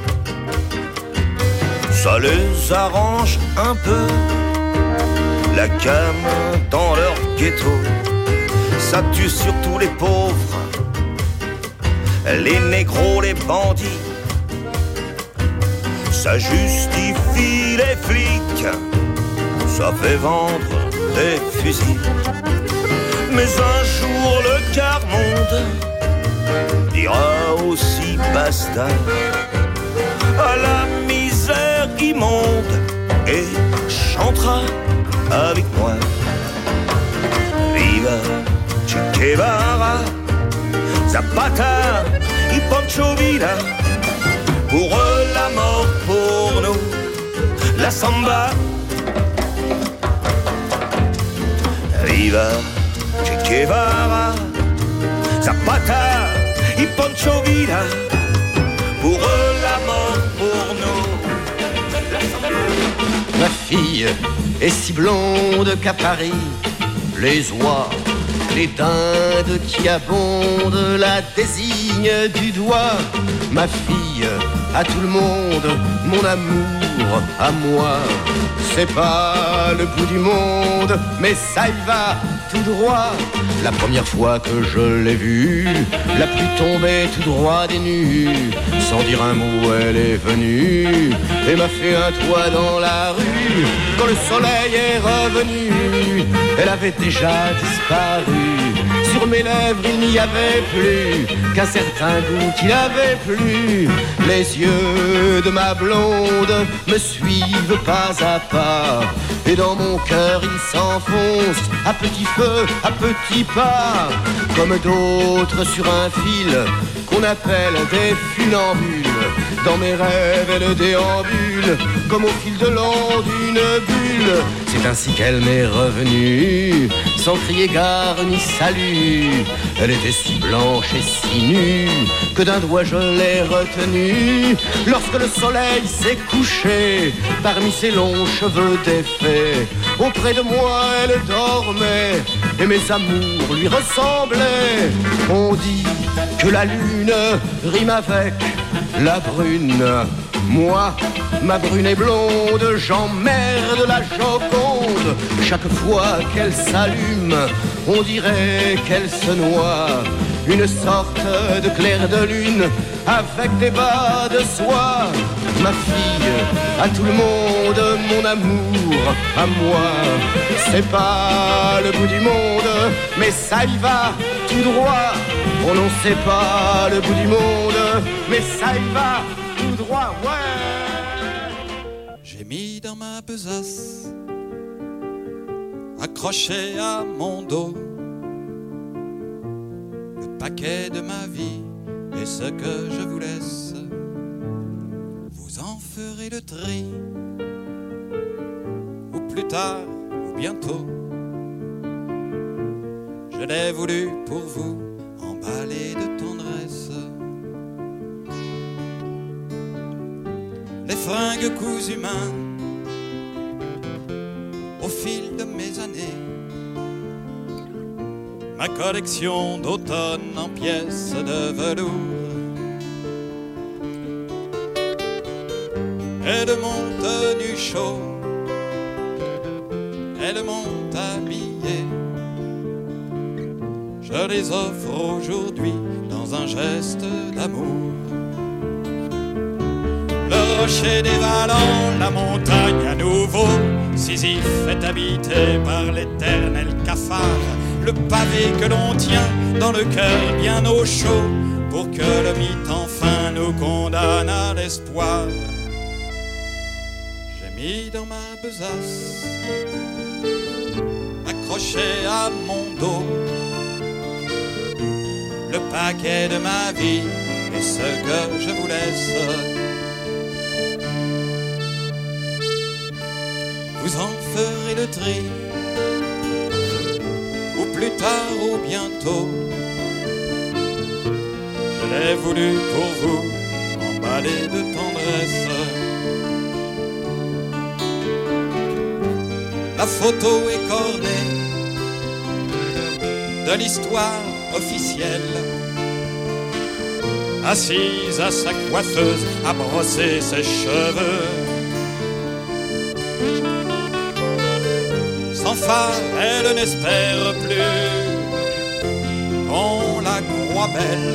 ça les arrange un peu, la cam dans leur ghetto. Ça tue surtout les pauvres, les négros, les bandits. Ça justifie les flics, ça fait vendre des fusils. Mais un jour le quart-monde dira aussi basta à la misère immonde et chantera avec moi. Viva Che Guevara, Zapata y Pancho Villa, pour eux la mort, pour nous la samba. Viva Che Guevara, Zapata y Pancho Villa, pour eux la mort, pour nous la samba. Ma fille est si blonde qu'à Paris, les oies, les dindes qui abondent la désignent du doigt. Ma fille, à tout le monde, mon amour à moi. C'est pas le bout du monde, mais ça y va tout droit. La première fois que je l'ai vue, la pluie tombait tout droit des nues. Sans dire un mot, elle est venue et m'a fait un toit dans la rue. Quand le soleil est revenu, elle avait déjà disparu. Sur mes lèvres il n'y avait plus qu'un certain goût qui n'avait plus. Les yeux de ma blonde me suivent pas à pas, et dans mon cœur ils s'enfoncent à petit feu, à petits pas, comme d'autres sur un fil qu'on appelle des funambules. Dans mes rêves elle déambule comme au fil de l'an d'une bulle. C'est ainsi qu'elle m'est revenue, sans crier gare ni salut. Elle était si blanche et si nue que d'un doigt je l'ai retenue. Lorsque le soleil s'est couché parmi ses longs cheveux défaits, auprès de moi elle dormait et mes amours lui ressemblaient. On dit que la lune rime avec la brune. Moi, ma brune est blonde, j'emmerde la Joconde. Chaque fois qu'elle s'allume, on dirait qu'elle se noie. Une sorte de clair de lune avec des bas de soie. Ma fille, à tout le monde, mon amour, à moi. C'est pas le bout du monde, mais ça y va tout droit. Oh non, c'est pas le bout du monde, mais ça y va tout droit, ouais. J'ai mis dans ma besace, accroché à mon dos, le paquet de ma vie et ce que je vous laisse. Vous en ferez le tri, ou plus tard, ou bientôt. Je l'ai voulu pour vous, emballé de tendresse. Les fringues cousues main, au fil de mes années. Ma collection d'automne en pièces de velours. Elles m'ont tenu chaud, elles m'ont habillé. Je les offre aujourd'hui dans un geste d'amour. Le rocher dévalant la montagne à nouveau, Sisyphe est habité par l'éternel cafard. Le pavé que l'on tient dans le cœur bien au chaud, pour que le mythe enfin nous condamne à l'espoir. J'ai mis dans ma besace, accroché à mon dos, le paquet de ma vie et ce que je vous laisse. Vous en ferez le tri, ou plus tard ou bientôt. Je l'ai voulu pour vous, emballé de tendresse. La photo écornée de l'histoire officielle, assise à sa coiffeuse à brosser ses cheveux. Sans phare, elle n'espère plus qu'on la croit belle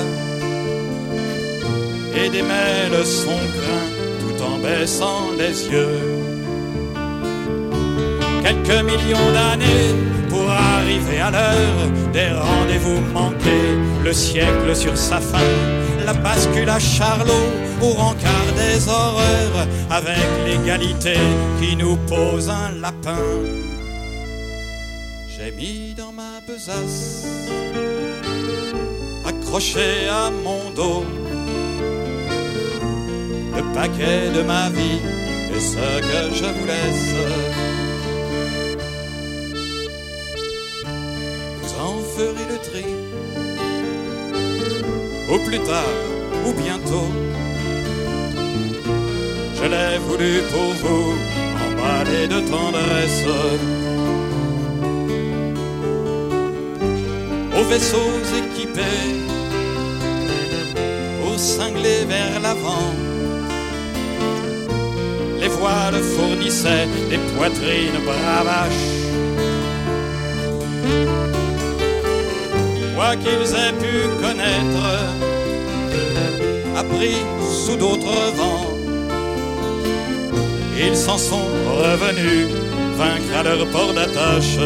et démêle son grain tout en baissant les yeux. Quelques millions d'années pour arriver à l'heure des rendez-vous manqués, le siècle sur sa fin, la bascule à Charlot au rencard des horreurs, avec l'égalité qui nous pose un lapin. J'ai mis dans ma besace, accroché à mon dos, le paquet de ma vie et ce que je vous laisse. Vous en ferez le tri, ou plus tard, ou bientôt. Je l'ai voulu pour vous, emballé de tendresse. Aux vaisseaux équipés, pour cingler vers l'avant, les voile fournissait des poitrines bravaches. Quoi qu'ils aient pu connaître, appris sous d'autres vents, ils s'en sont revenus vaincre à leur port d'attache.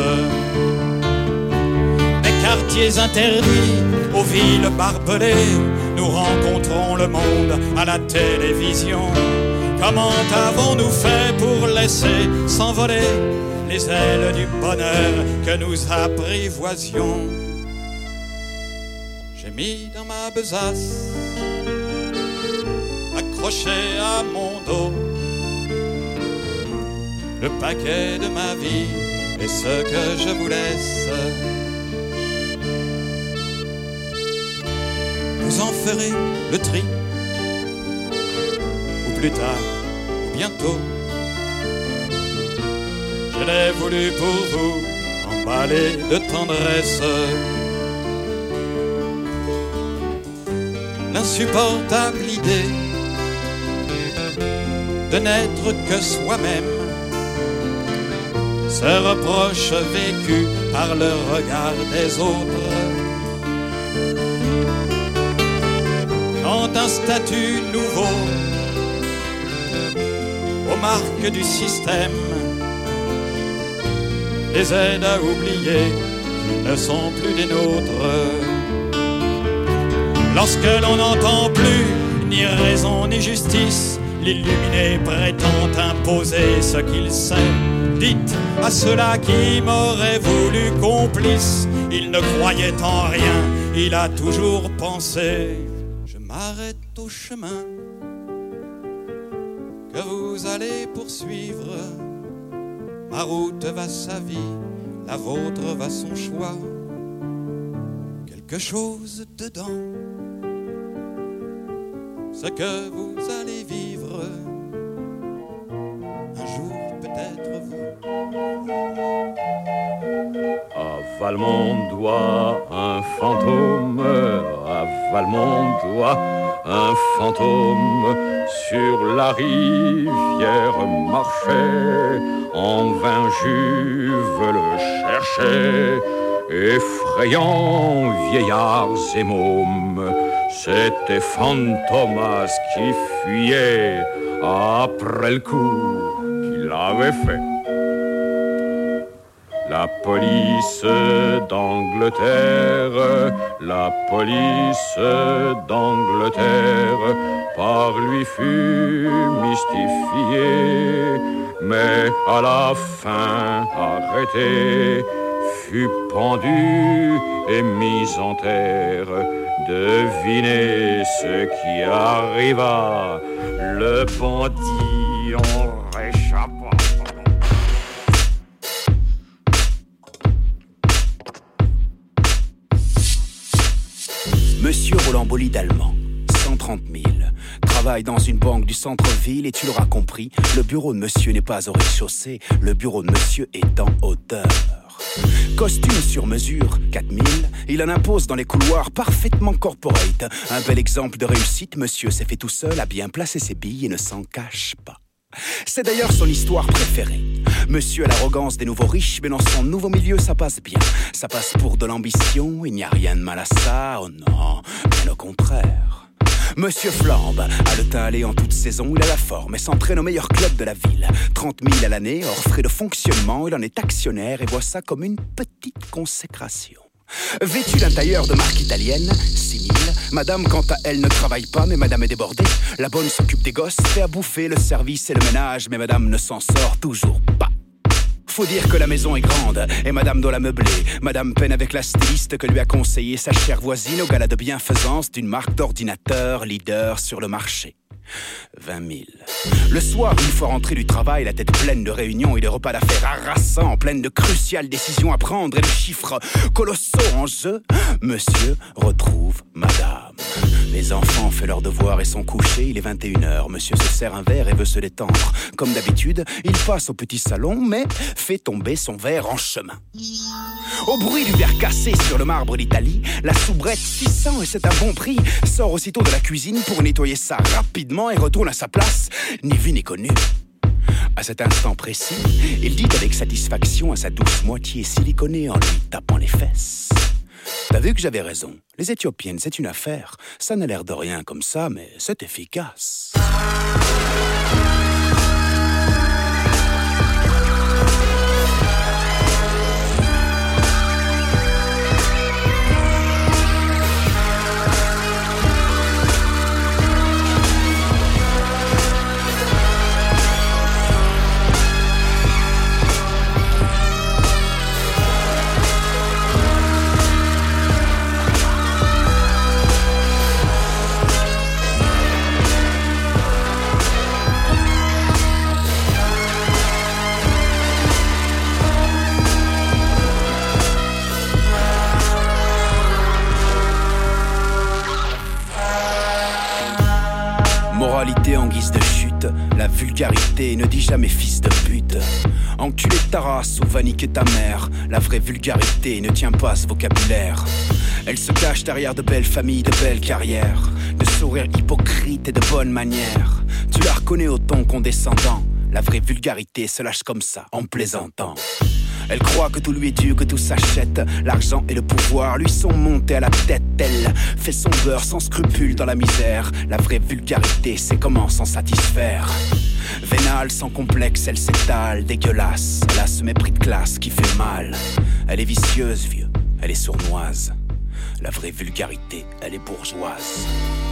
Des quartiers interdits aux villes barbelées, nous rencontrons le monde à la télévision. Comment avons-nous fait pour laisser s'envoler les ailes du bonheur que nous apprivoisions? J'ai mis dans ma besace, accroché à mon dos, le paquet de ma vie et ce que je vous laisse. Vous en ferez le tri, ou plus tard, ou bientôt. Je l'ai voulu pour vous, emballé de tendresse. L'insupportable idée de n'être que soi-même, ce reproche vécu par le regard des autres. Quand un statut nouveau, aux marques du système, les aide à oublier qu'ils ne sont plus des nôtres. Lorsque l'on n'entend plus ni raison ni justice, l'illuminé prétend imposer ce qu'il sait. Dites à ceux-là qui m'auraient voulu complice, il ne croyait en rien, il a toujours pensé. Je m'arrête au chemin que vous allez poursuivre. Ma route va sa vie, la vôtre va son choix. Quelque chose dedans, ce que vous allez vivre, un jour peut-être vous. Avale mon doigt un fantôme, avale mon doigt un fantôme. Sur la rivière marchait, en vain j'eus le chercher. Effrayants vieillards et mômes, c'était Fantomas qui fuyait après le coup qu'il avait fait. La police d'Angleterre, la police d'Angleterre, par lui fut mystifiée, mais à la fin arrêté, fut pendu et mis en terre. Devinez ce qui arriva, le bandit en réchappa. Monsieur Roland Bolide allemand, 130 000, travaille dans une banque du centre-ville et tu l'auras compris, le bureau de monsieur n'est pas au rez-de-chaussée, le bureau de monsieur est en hauteur. Costume sur mesure, 4000, il en impose dans les couloirs parfaitement corporate. Un bel exemple de réussite, monsieur s'est fait tout seul à bien placer ses billes et ne s'en cache pas. C'est d'ailleurs son histoire préférée. Monsieur a l'arrogance des nouveaux riches, mais dans son nouveau milieu, ça passe bien. Ça passe pour de l'ambition, il n'y a rien de mal à ça, oh non, bien au contraire. Monsieur flambe, a le teint allé en toute saison, il a la forme et s'entraîne au meilleur club de la ville. 30 000 à l'année, hors frais de fonctionnement, il en est actionnaire et voit ça comme une petite consécration. Vêtu d'un tailleur de marque italienne, 6 000. Madame, quant à elle, ne travaille pas, mais madame est débordée. La bonne s'occupe des gosses, fait à bouffer, le service et le ménage, mais madame ne s'en sort toujours pas. Faut dire que la maison est grande et madame doit la meubler. Madame peine avec la styliste que lui a conseillé sa chère voisine au gala de bienfaisance d'une marque d'ordinateur leader sur le marché. 20 000. Le soir, une fois rentré du travail, la tête pleine de réunions et de repas d'affaires harassants, pleine de cruciales décisions à prendre et de chiffres colossaux en jeu, monsieur retrouve madame. Les enfants ont fait leurs devoirs et sont couchés, il est 21h. Monsieur se sert un verre et veut se détendre. Comme d'habitude, il passe au petit salon, mais fait tomber son verre en chemin. Au bruit du verre cassé sur le marbre d'Italie, la soubrette 600 et c'est un bon prix, sort aussitôt de la cuisine pour nettoyer ça rapidement et retourne à sa place, ni vu ni connu. À cet instant précis, il dit avec satisfaction à sa douce moitié siliconée en lui tapant les fesses. T'as vu que j'avais raison, les Éthiopiennes c'est une affaire. Ça n'a l'air de rien comme ça, mais c'est efficace. Moralité en guise de chute, la vulgarité ne dit jamais fils de pute. Enculé ta race ou va niquer ta mère, la vraie vulgarité ne tient pas à ce vocabulaire. Elle se cache derrière de belles familles, de belles carrières, de sourires hypocrites et de bonnes manières. Tu la reconnais au ton condescendant, la vraie vulgarité se lâche comme ça, en plaisantant. Elle croit que tout lui est dû, que tout s'achète. L'argent et le pouvoir lui sont montés à la tête. Elle fait son beurre sans scrupule dans la misère. La vraie vulgarité, c'est comment s'en satisfaire. Vénale, sans complexe, elle s'étale, dégueulasse. Elle a ce mépris de classe qui fait mal. Elle est vicieuse, vieux, elle est sournoise. La vraie vulgarité, elle est bourgeoise.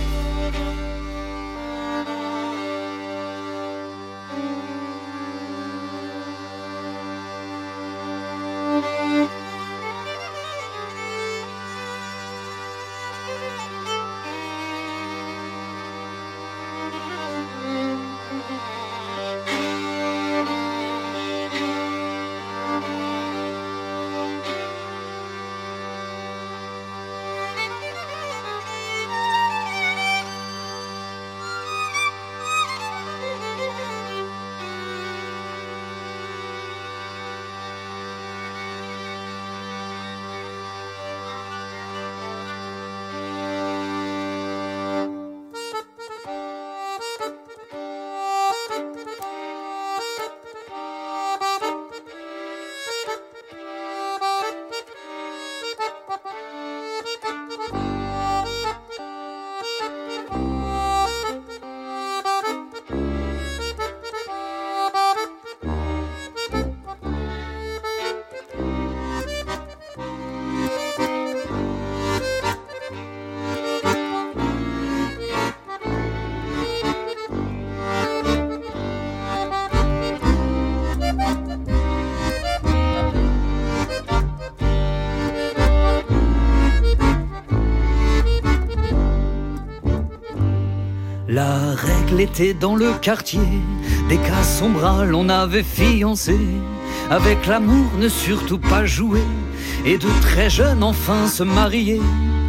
La règle était dans le quartier, dès qu'à son bras l'on avait fiancé. Avec l'amour ne surtout pas jouer, et de très jeunes enfin se marier.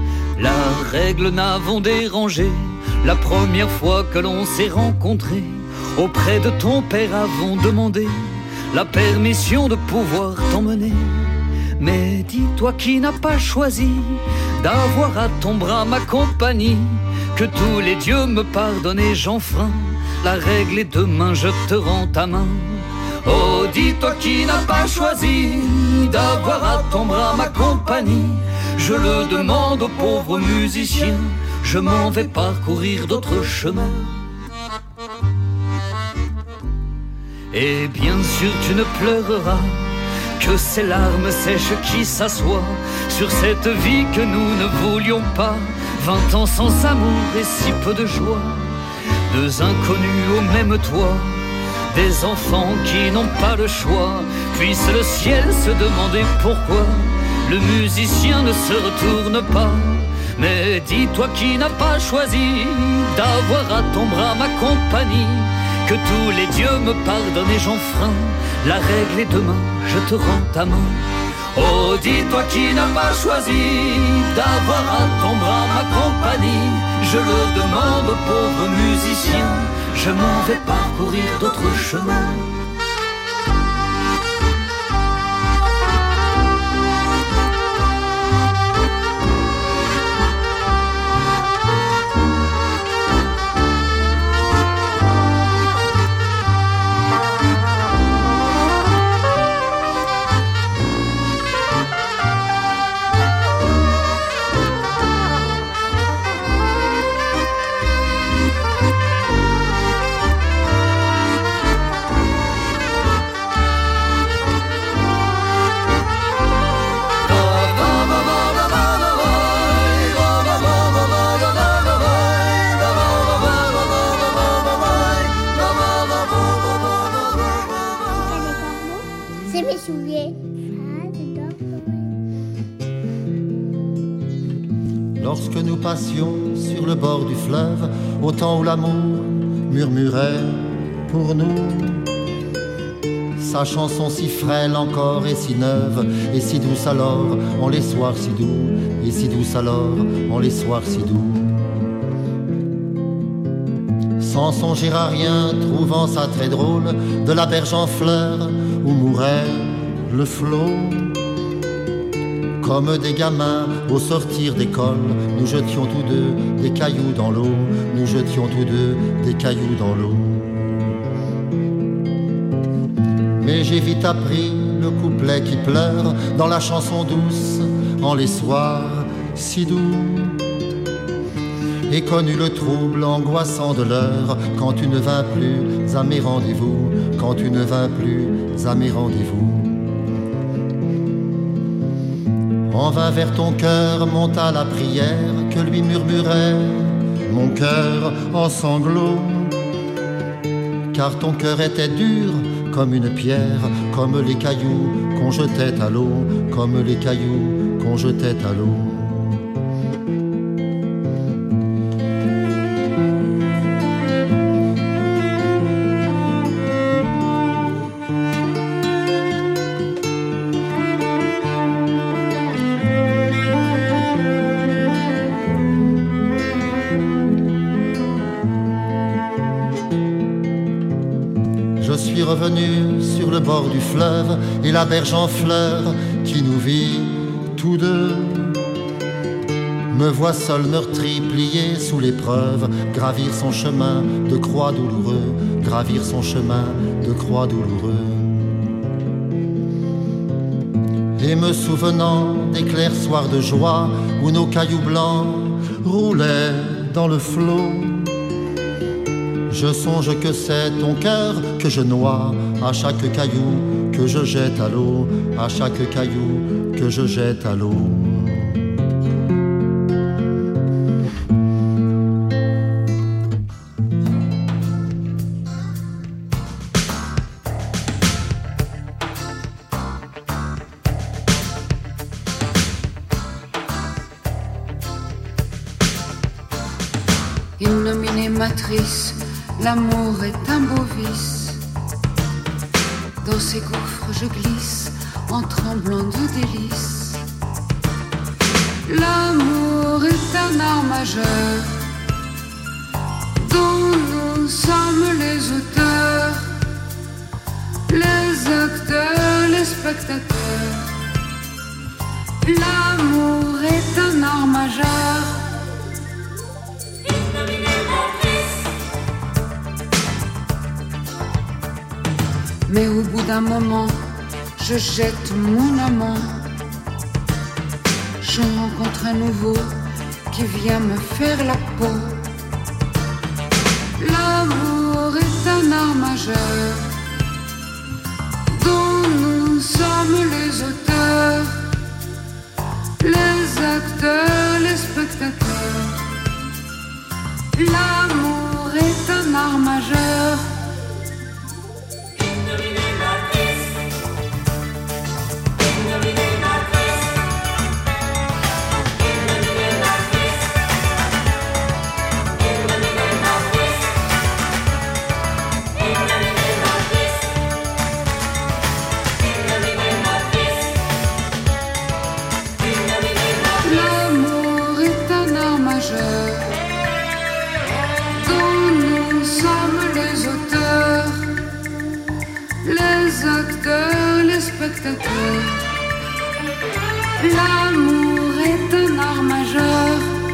La règle n'avons dérangé, la première fois que l'on s'est rencontré. Auprès de ton père avons demandé la permission de pouvoir t'emmener. Mais dis-toi qui n'a pas choisi d'avoir à ton bras ma compagnie. Que tous les dieux me pardonnent et j'enfreins la règle et demain je te rends ta main. Oh, dis-toi qui n'a pas choisi d'avoir à ton bras ma compagnie. Je le demande aux pauvres musiciens, je m'en vais parcourir d'autres chemins. Et bien sûr tu ne pleureras que ces larmes sèches qui s'assoient sur cette vie que nous ne voulions pas. 20 ans sans amour et si peu de joie, deux inconnus au même toit, des enfants qui n'ont pas le choix. Puisse le ciel se demander pourquoi le musicien ne se retourne pas. Mais dis-toi qui n'a pas choisi d'avoir à ton bras ma compagnie. Que tous les dieux me pardonnent et j'enfreins la règle et demain je te rends ta main. Oh, dis-toi qui n'a pas choisi d'avoir à ton bras ma compagnie. Je le demande aux pauvres musiciens, je m'en vais parcourir d'autres chemins. C'est mes souliers. Lorsque nous passions sur le bord du fleuve, au temps où l'amour murmurait pour nous, sa chanson si frêle encore et si neuve, et si douce alors en les soirs si doux, et si douce alors en les soirs si doux. Sans songer à rien, trouvant ça très drôle, de la berge en fleurs où mourait le flot. Comme des gamins au sortir d'école, nous jetions tous deux des cailloux dans l'eau, nous jetions tous deux des cailloux dans l'eau. Mais j'ai vite appris le couplet qui pleure dans la chanson douce en les soirs si doux, et connu le trouble angoissant de l'heure quand tu ne vins plus à mes rendez-vous, quand tu ne vins plus à mes rendez-vous. En vain vers ton cœur monta la prière que lui murmurait mon cœur en sanglots, car ton cœur était dur comme une pierre, comme les cailloux qu'on jetait à l'eau, comme les cailloux qu'on jetait à l'eau. Revenu sur le bord du fleuve et la berge en fleurs qui nous vit tous deux. Me vois seul meurtri, plié sous l'épreuve, gravir son chemin de croix douloureux, gravir son chemin de croix douloureux. Et me souvenant des clairs soirs de joie où nos cailloux blancs roulaient dans le flot, je songe que c'est ton cœur que je noie à chaque caillou que je jette à l'eau, à chaque caillou que je jette à l'eau. Innominée matrice, l'amour est un beau vice. Dans ces gouffres je glisse en tremblant de délices. L'amour est un art majeur dont nous sommes les auteurs, les acteurs, les spectateurs. L'amour est un art majeur. Mais au bout d'un moment, je jette mon amant. Je rencontre un nouveau qui vient me faire la peau. L'amour est un art majeur dont nous sommes les auteurs, les acteurs, les spectateurs. L'amour est un art majeur. L'amour est un art majeur.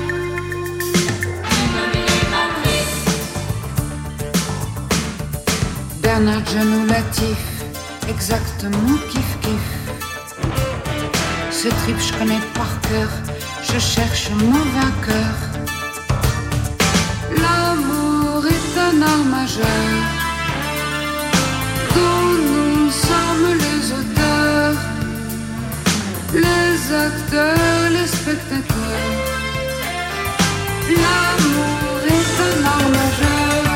Bernard Janou Latif, exactement kiff kiff. Ce trip je connais par cœur, je cherche mon vainqueur. L'amour est un art majeur dont nous sommes les auteurs, les acteurs, les spectateurs. L'amour est un art majeur.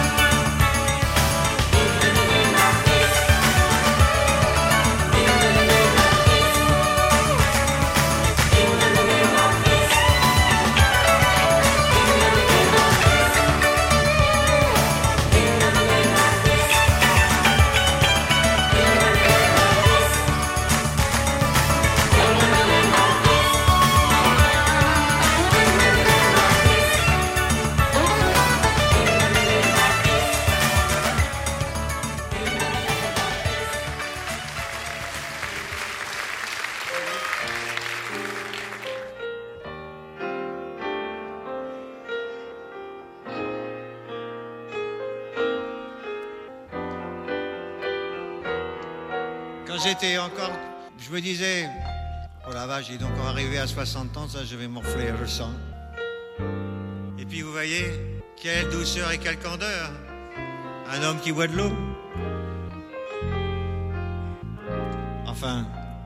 Quand j'étais encore... Je me disais... Oh la vache, j'ai donc arrivé à 60 ans, ça je vais morfler, je le sens. Et puis vous voyez, quelle douceur et quelle candeur. Un homme qui boit de l'eau. Enfin...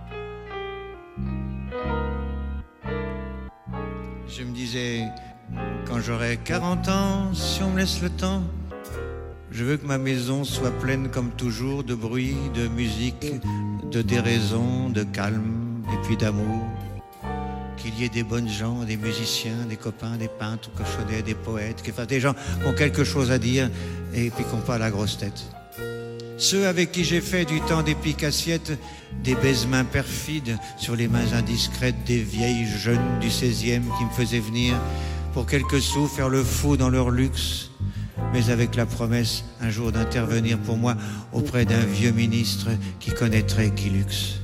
Je me disais, quand j'aurai 40 ans, si on me laisse le temps, je veux que ma maison soit pleine comme toujours de bruit, de musique, de déraison, de calme et puis d'amour. Qu'il y ait des bonnes gens, des musiciens, des copains, des peintres, cochonnets, des poètes, enfin des gens qui ont quelque chose à dire et puis qui n'ont pas la grosse tête. Ceux avec qui j'ai fait du temps des piques-assiettes, des baise-mains perfides sur les mains indiscrètes des vieilles jeunes du 16e qui me faisaient venir pour quelques sous faire le fou dans leur luxe, mais avec la promesse un jour d'intervenir pour moi auprès d'un vieux ministre qui connaîtrait Guy Lux.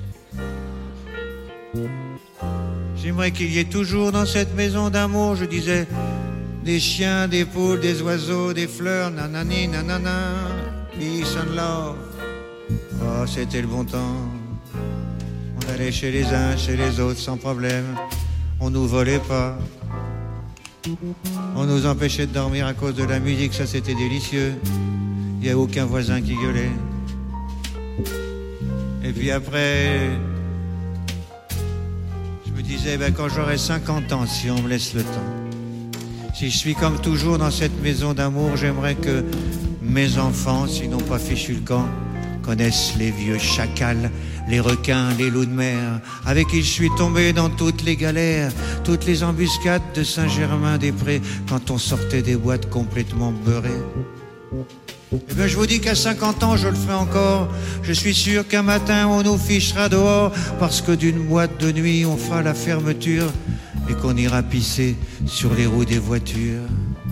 J'aimerais qu'il y ait toujours dans cette maison d'amour, je disais, des chiens, des poules, des oiseaux, des fleurs, nanani, nanana. Peace and love. Oh, c'était le bon temps. On allait chez les uns, chez les autres sans problème. On nous volait pas. On nous empêchait de dormir à cause de la musique, ça c'était délicieux. Il n'y a aucun voisin qui gueulait. Et puis après, je me disais, ben, quand j'aurai 50 ans, si on me laisse le temps. Si je suis comme toujours dans cette maison d'amour, j'aimerais que mes enfants, s'ils n'ont pas fichu le camp, connaissent les vieux chacals, les requins, les loups de mer, avec qui je suis tombé dans toutes les galères, toutes les embuscades de Saint-Germain-des-Prés, quand on sortait des boîtes complètement beurrées. Eh bien, je vous dis qu'à 50 ans, je le ferai encore. Je suis sûr qu'un matin, on nous fichera dehors, parce que d'une boîte de nuit, on fera la fermeture et qu'on ira pisser sur les roues des voitures.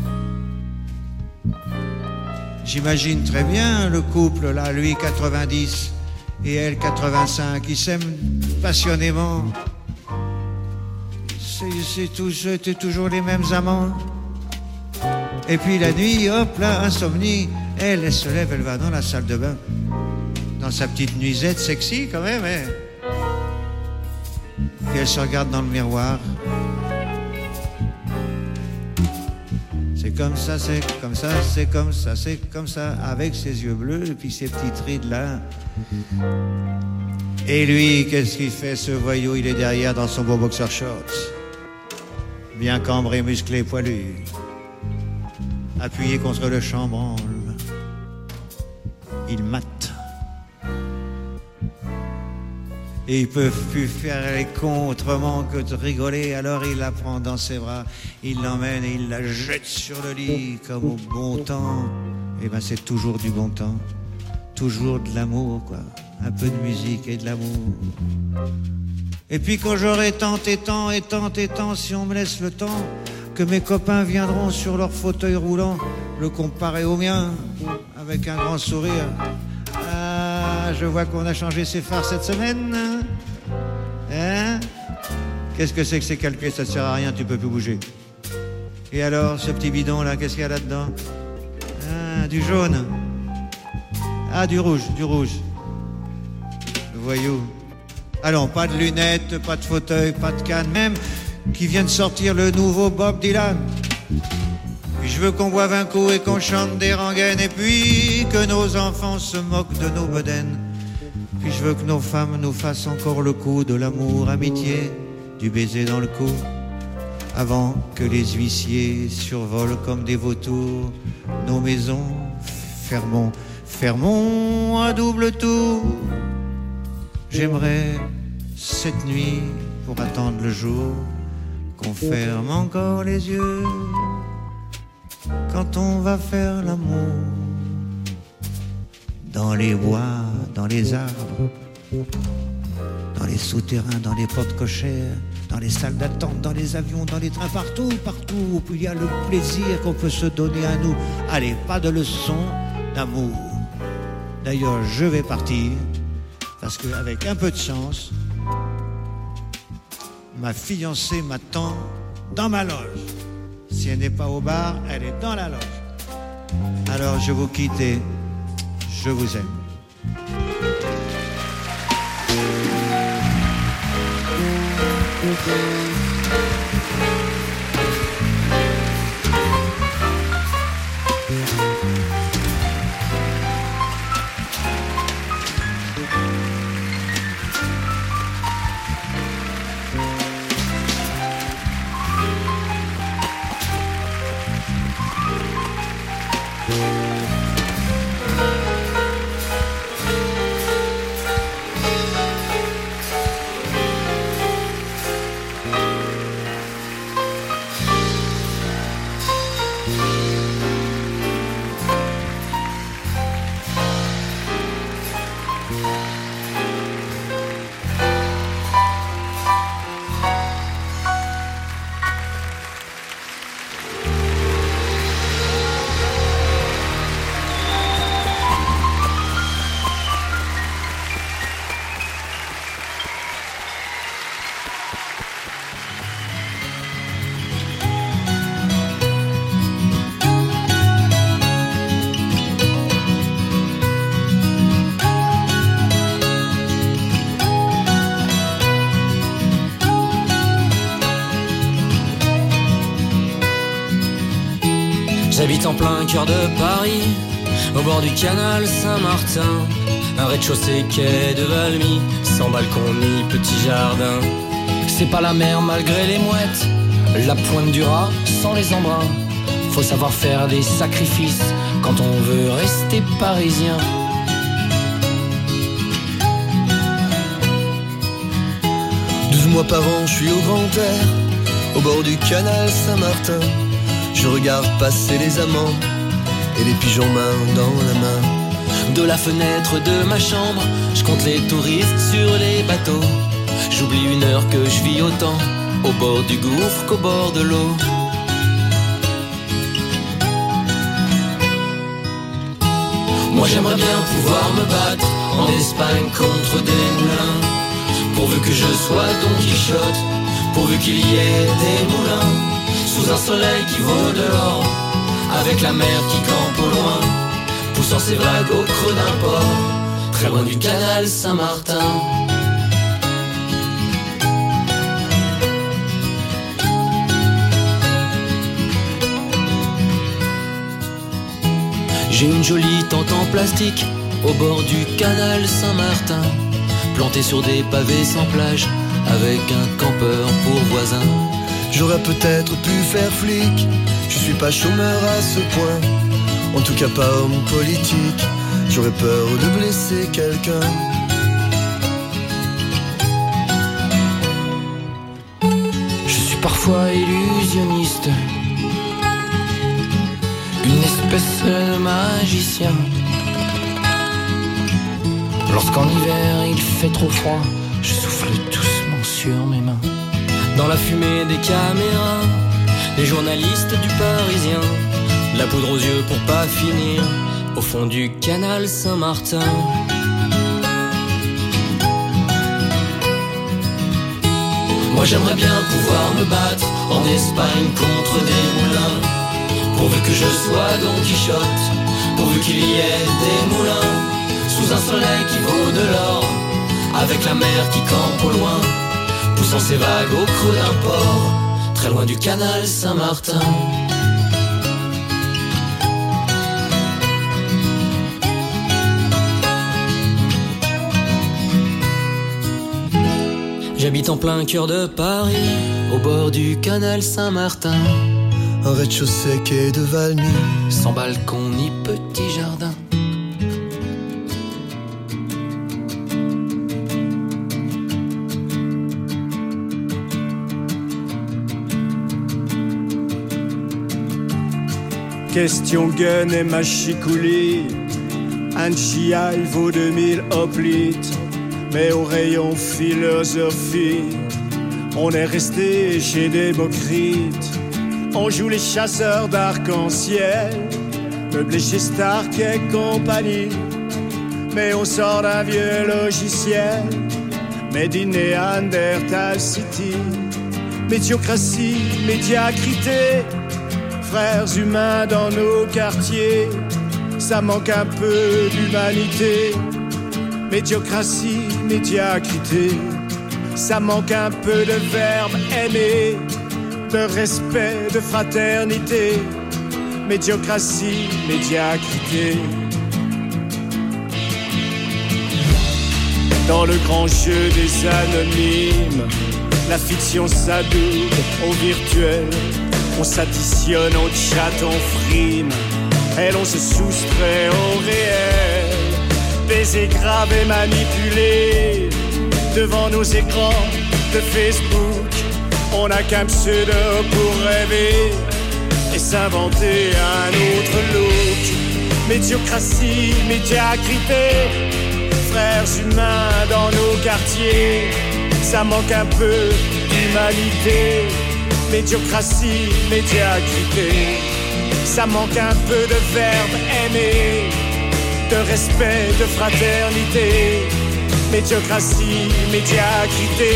J'imagine très bien le couple, là, lui 90 et elle 85, ils s'aiment passionnément. C'était toujours les mêmes amants. Et puis la nuit, hop là, insomnie, elle se lève, elle va dans la salle de bain, dans sa petite nuisette sexy quand même, hein. Puis elle se regarde dans le miroir. C'est comme ça, c'est comme ça, c'est comme ça, c'est comme ça, avec ses yeux bleus et puis ses petites rides là. Et lui, qu'est-ce qu'il fait, ce voyou? Il est derrière dans son beau boxer shorts, bien cambré, musclé, poilu, appuyé contre le chambranle. Il mate. Et ils peuvent plus faire les cons autrement que de rigoler. Alors il la prend dans ses bras, il l'emmène et il la jette sur le lit comme au bon temps. Et ben c'est toujours du bon temps, toujours de l'amour quoi, un peu de musique et de l'amour. Et puis quand j'aurai tant et tant et tant et tant, si on me laisse le temps, que mes copains viendront sur leur fauteuil roulant, le comparer au mien, avec un grand sourire. Ah, je vois qu'on a changé ses phares cette semaine. Hein? Qu'est-ce que c'est que ces calpiers? Ça ne sert à rien, tu peux plus bouger. Et alors, ce petit bidon là, qu'est-ce qu'il y a là-dedans? Ah, du jaune. Ah, du rouge, du rouge. Le voyou. Allons, pas de lunettes, pas de fauteuil, pas de canne, même qui vient de sortir le nouveau Bob Dylan. Puis je veux qu'on boive un coup et qu'on chante des rengaines, et puis que nos enfants se moquent de nos bedaines. Puis je veux que nos femmes nous fassent encore le coup de l'amour, amitié, du baiser dans le cou, avant que les huissiers survolent comme des vautours nos maisons. Fermons, fermons à double tour. J'aimerais cette nuit, pour attendre le jour, qu'on ferme encore les yeux quand on va faire l'amour. Dans les bois, dans les arbres, dans les souterrains, dans les portes cochères, dans les salles d'attente, dans les avions, dans les trains, partout, partout où il y a le plaisir qu'on peut se donner à nous. Allez, pas de leçon d'amour. D'ailleurs, je vais partir, parce qu'avec un peu de chance, ma fiancée m'attend dans ma loge. Si elle n'est pas au bar, elle est dans la loge. Alors je vous quitte et je vous aime. J'habite en plein cœur de Paris, au bord du canal Saint-Martin. Un rez-de-chaussée quai de Valmy, sans balcon ni petit jardin. C'est pas la mer malgré les mouettes, la pointe du rat sans les embruns. Faut savoir faire des sacrifices quand on veut rester parisien. Mois par an, je suis au grand air, au bord du canal Saint-Martin. Je regarde passer les amants et les pigeons main dans la main. De la fenêtre de ma chambre, je compte les touristes sur les bateaux. J'oublie une heure que je vis autant, au bord du gouffre qu'au bord de l'eau. Moi j'aimerais bien pouvoir me battre en Espagne contre des moulins. Pourvu que je sois Don Quichotte, pourvu qu'il y ait des moulins, sous un soleil qui vaut de l'or, avec la mer qui campe au loin, poussant ses vagues au creux d'un port, très loin du canal Saint-Martin. J'ai une jolie tente en plastique, au bord du canal Saint-Martin, planté sur des pavés sans plage, avec un campeur pour voisin. J'aurais peut-être pu faire flic, je suis pas chômeur à ce point, en tout cas pas homme politique. J'aurais peur de blesser quelqu'un. Je suis parfois illusionniste, une espèce de magicien. Lorsqu'en hiver il fait trop froid, je souffle doucement sur mes mains. Dans la fumée des caméras, des journalistes du Parisien, de la poudre aux yeux pour pas finir, au fond du canal Saint-Martin. Moi j'aimerais bien pouvoir me battre en Espagne contre des moulins, pourvu que je sois Don Quichotte, pourvu qu'il y ait des moulins, sous un soleil qui vaut de l'or, avec la mer qui campe au loin, poussant ses vagues au creux d'un port, très loin du canal Saint-Martin. J'habite en plein cœur de Paris, au bord du canal Saint-Martin. Un rez-de-chaussée quai de Valmy, sans balcon ni petit jardin. Question gun et machicoulis, un chiaille vaut 2000 hoplites. Mais au rayon philosophie, on est resté chez Démocrite. On joue les chasseurs d'arc-en-ciel, meublés chez Stark et compagnie. Mais on sort d'un vieux logiciel, made in Neanderthal City. Médiocratie, médiacrité, frères humains dans nos quartiers, ça manque un peu d'humanité. Médiocratie, médiacrité, Ça manque un peu de verbe aimer, de respect, de fraternité, médiocratie, médiocrité. Dans le grand jeu des anonymes, la fiction s'adoube au virtuel. On s'additionne au chat, on frime, et l'on se soustrait au réel. Baisers gravés, manipulés devant nos écrans de Facebook. On n'a qu'un pseudo pour rêver et s'inventer un autre look. Médiocratie, médiocrité, frères humains dans nos quartiers, ça manque un peu d'humanité. Médiocratie, médiocrité, ça manque un peu de verbe aimer, de respect, de fraternité. Médiocratie, médiocrité.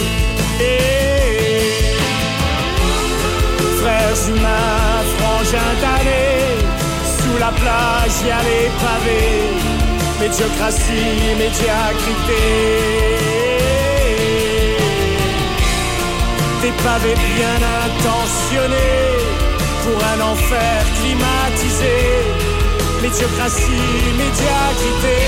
Frères humains, frangins damnés, sous la plage y'a les pavés. Médiocratie, médiocrité. Des pavés bien intentionnés pour un enfer climatisé. Médiocratie, médiocrité.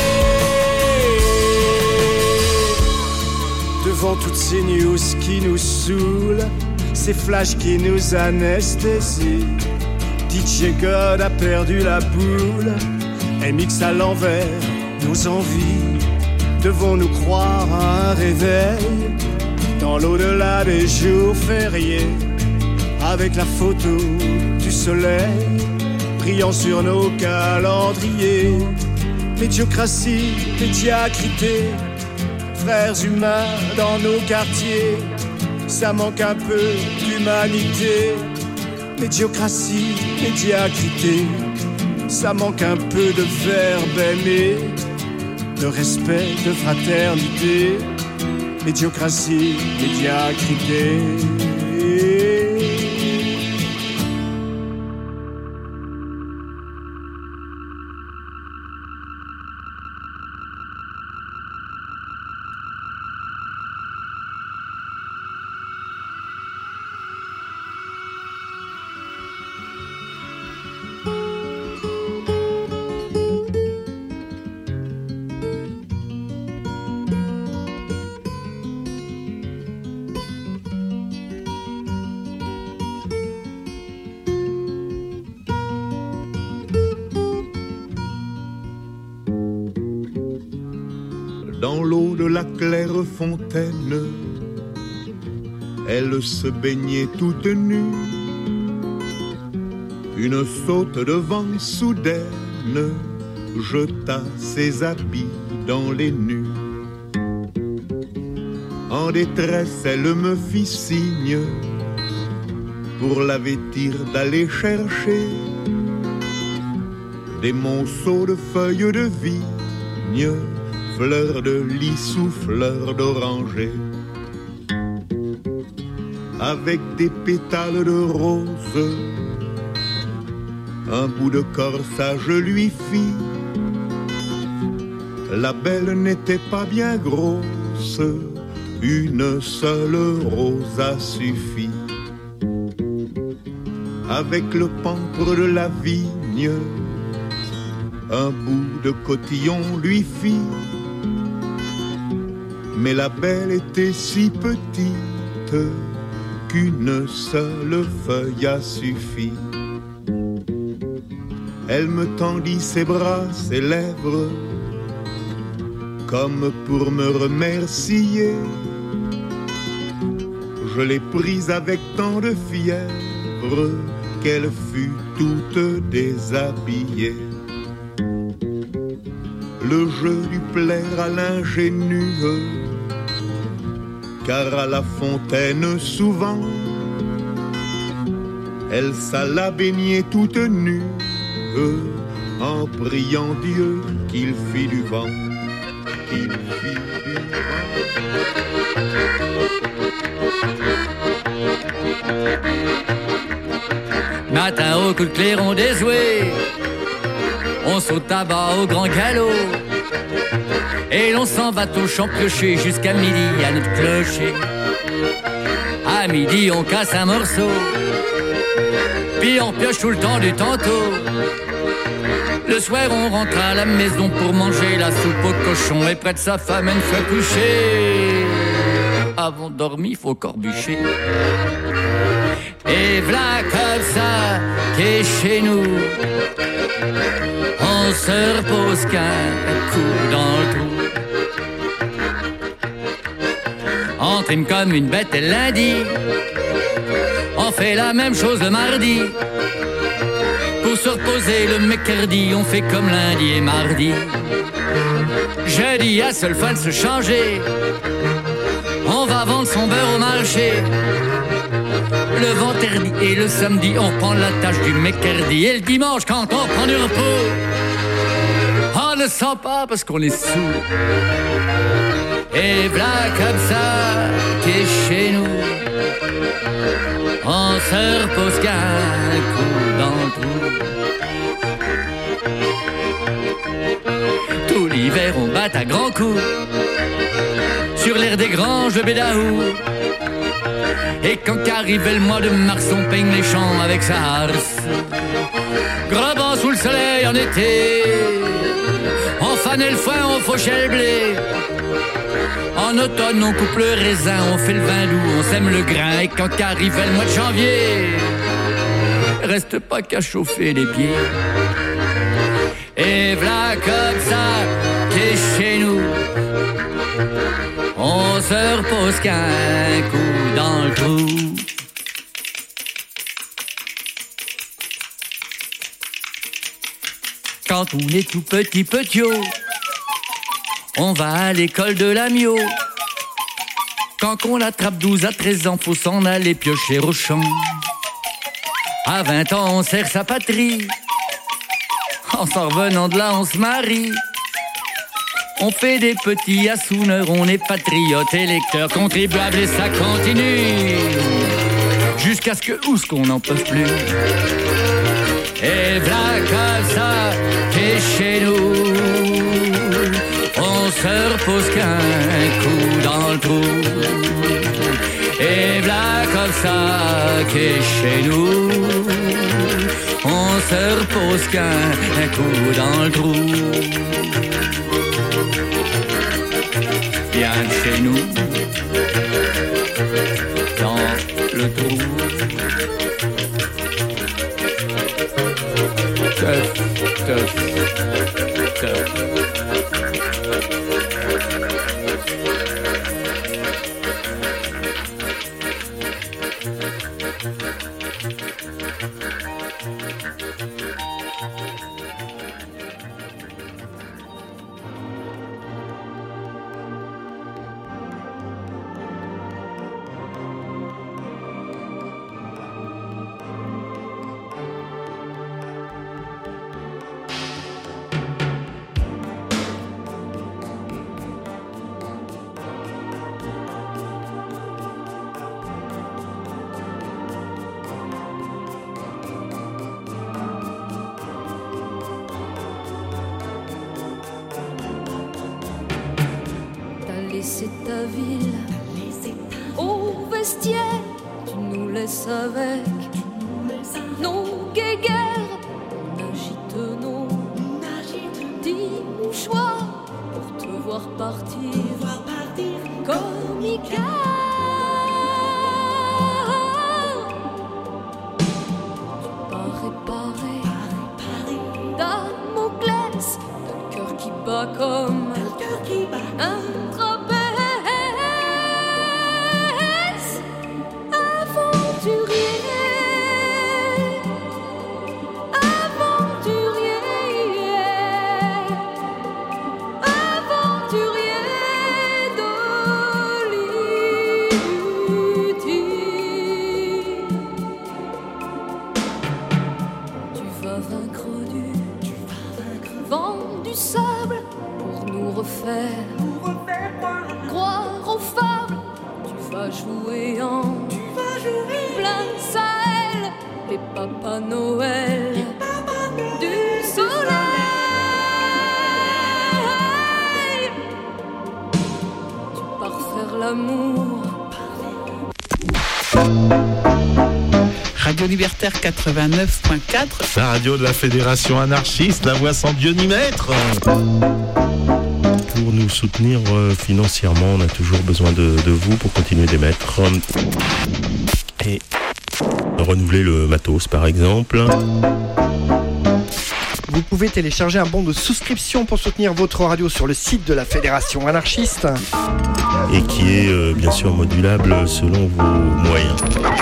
Devant toutes ces news qui nous saoulent, ces flashs qui nous anesthésient, DJ God a perdu la boule et mixe à l'envers nos envies. Devons-nous croire à un réveil dans l'au-delà des jours fériés, avec la photo du soleil brillant sur nos calendriers? Médiocratie, médiocrité, frères humains dans nos quartiers, ça manque un peu d'humanité. Médiocratie, médiocrité, ça manque un peu de verbe aimer, de respect, de fraternité. Médiocratie, médiocrité. Dans l'eau de la claire fontaine, elle se baignait toute nue. Une saute de vent soudaine jeta ses habits dans les nues. En détresse, elle me fit signe pour la vêtir d'aller chercher des monceaux de feuilles de vigne, fleurs de lys ou fleurs d'oranger, avec des pétales de rose. Un bout de corsage lui fit. La belle n'était pas bien grosse, une seule rose a suffi. Avec le pampre de la vigne, un bout de cotillon lui fit. Mais la belle était si petite qu'une seule feuille a suffi. Elle me tendit ses bras, ses lèvres, comme pour me remercier. Je l'ai prise avec tant de fièvre qu'elle fut toute déshabillée. Le jeu dut plaire à l'ingénue, car à la fontaine souvent elle s'alla baigner toute nue, en priant Dieu qu'il fit du vent, qu'il fit du vent. Matin au coup de clairon déjoué, on saute à bas au grand galop. Et l'on s'en va au champ piocher jusqu'à midi à notre clocher. À midi on casse un morceau, puis on pioche tout le temps du tantôt. Le soir on rentre à la maison pour manger la soupe au cochon. Et près de sa femme une fois couché, avant de dormir faut corbucher. Et v'là comme ça qu'est chez nous, on se repose qu'un coup dans le trou. On trime comme une bête le lundi, on fait la même chose le mardi. Pour se reposer le mercredi, on fait comme lundi et mardi. Jeudi, à seule fin de se changer, on va vendre son beurre au marché. Le vendredi et le samedi, on reprend la tâche du mercredi. Et le dimanche, quand on prend du repos, on ne sent pas parce qu'on est sourd. Et voilà comme ça qu'est chez nous, on se repose qu'un coup dans le trou. Tout l'hiver on bat à grands coups sur l'air des granges de Bédaou. Et quand qu'arrivait le mois de mars, on peigne les champs avec sa harse. Grabant sous le soleil en été, on fanait le foin, on fauchait le blé. En automne on coupe le raisin, on fait le vin doux, on sème le grain. Et quand qu'arrivait le mois de janvier, reste pas qu'à chauffer les pieds. Et v'là comme ça qu'est chez nous, on se repose qu'un coup dans le trou. Quand on est tout petit petiot, on va à l'école de la Mio. Quand on attrape 12 à 13 ans, faut s'en aller piocher au champ. À 20 ans, on sert sa patrie. En s'en revenant de là, on se marie. On fait des petits assouneurs, on est patriotes, électeurs, contribuables et ça continue jusqu'à ce que oust qu'on n'en peut plus. Et v'là comme ça qu'est chez nous, on se repose qu'un coup dans le trou. Et v'là comme ça qu'est chez nous, on se repose qu'un coup dans le trou. Bien chez nous, dans le trou. Teuf, teuf, teuf. Laissez ta ville au vestiaire, tu nous laisses avec nos guéguerres. On agite nos petits mouchoirs pour te voir partir comme Icare. Tu pars réparer Damoclès, t'as le cœur qui bat comme un trapèze. Croire aux fables, tu vas jouer en plein Sahel, les papas Noël du soleil. par l'amour. Radio Libertaire 89.4. La radio de la Fédération anarchiste, la voix sans Dieu ni maître. Pour nous soutenir financièrement, on a toujours besoin de vous pour continuer d'émettre. Et renouveler le matos par exemple. Vous pouvez télécharger un bon de souscription pour soutenir votre radio sur le site de la Fédération anarchiste. Et qui est bien sûr modulable selon vos moyens.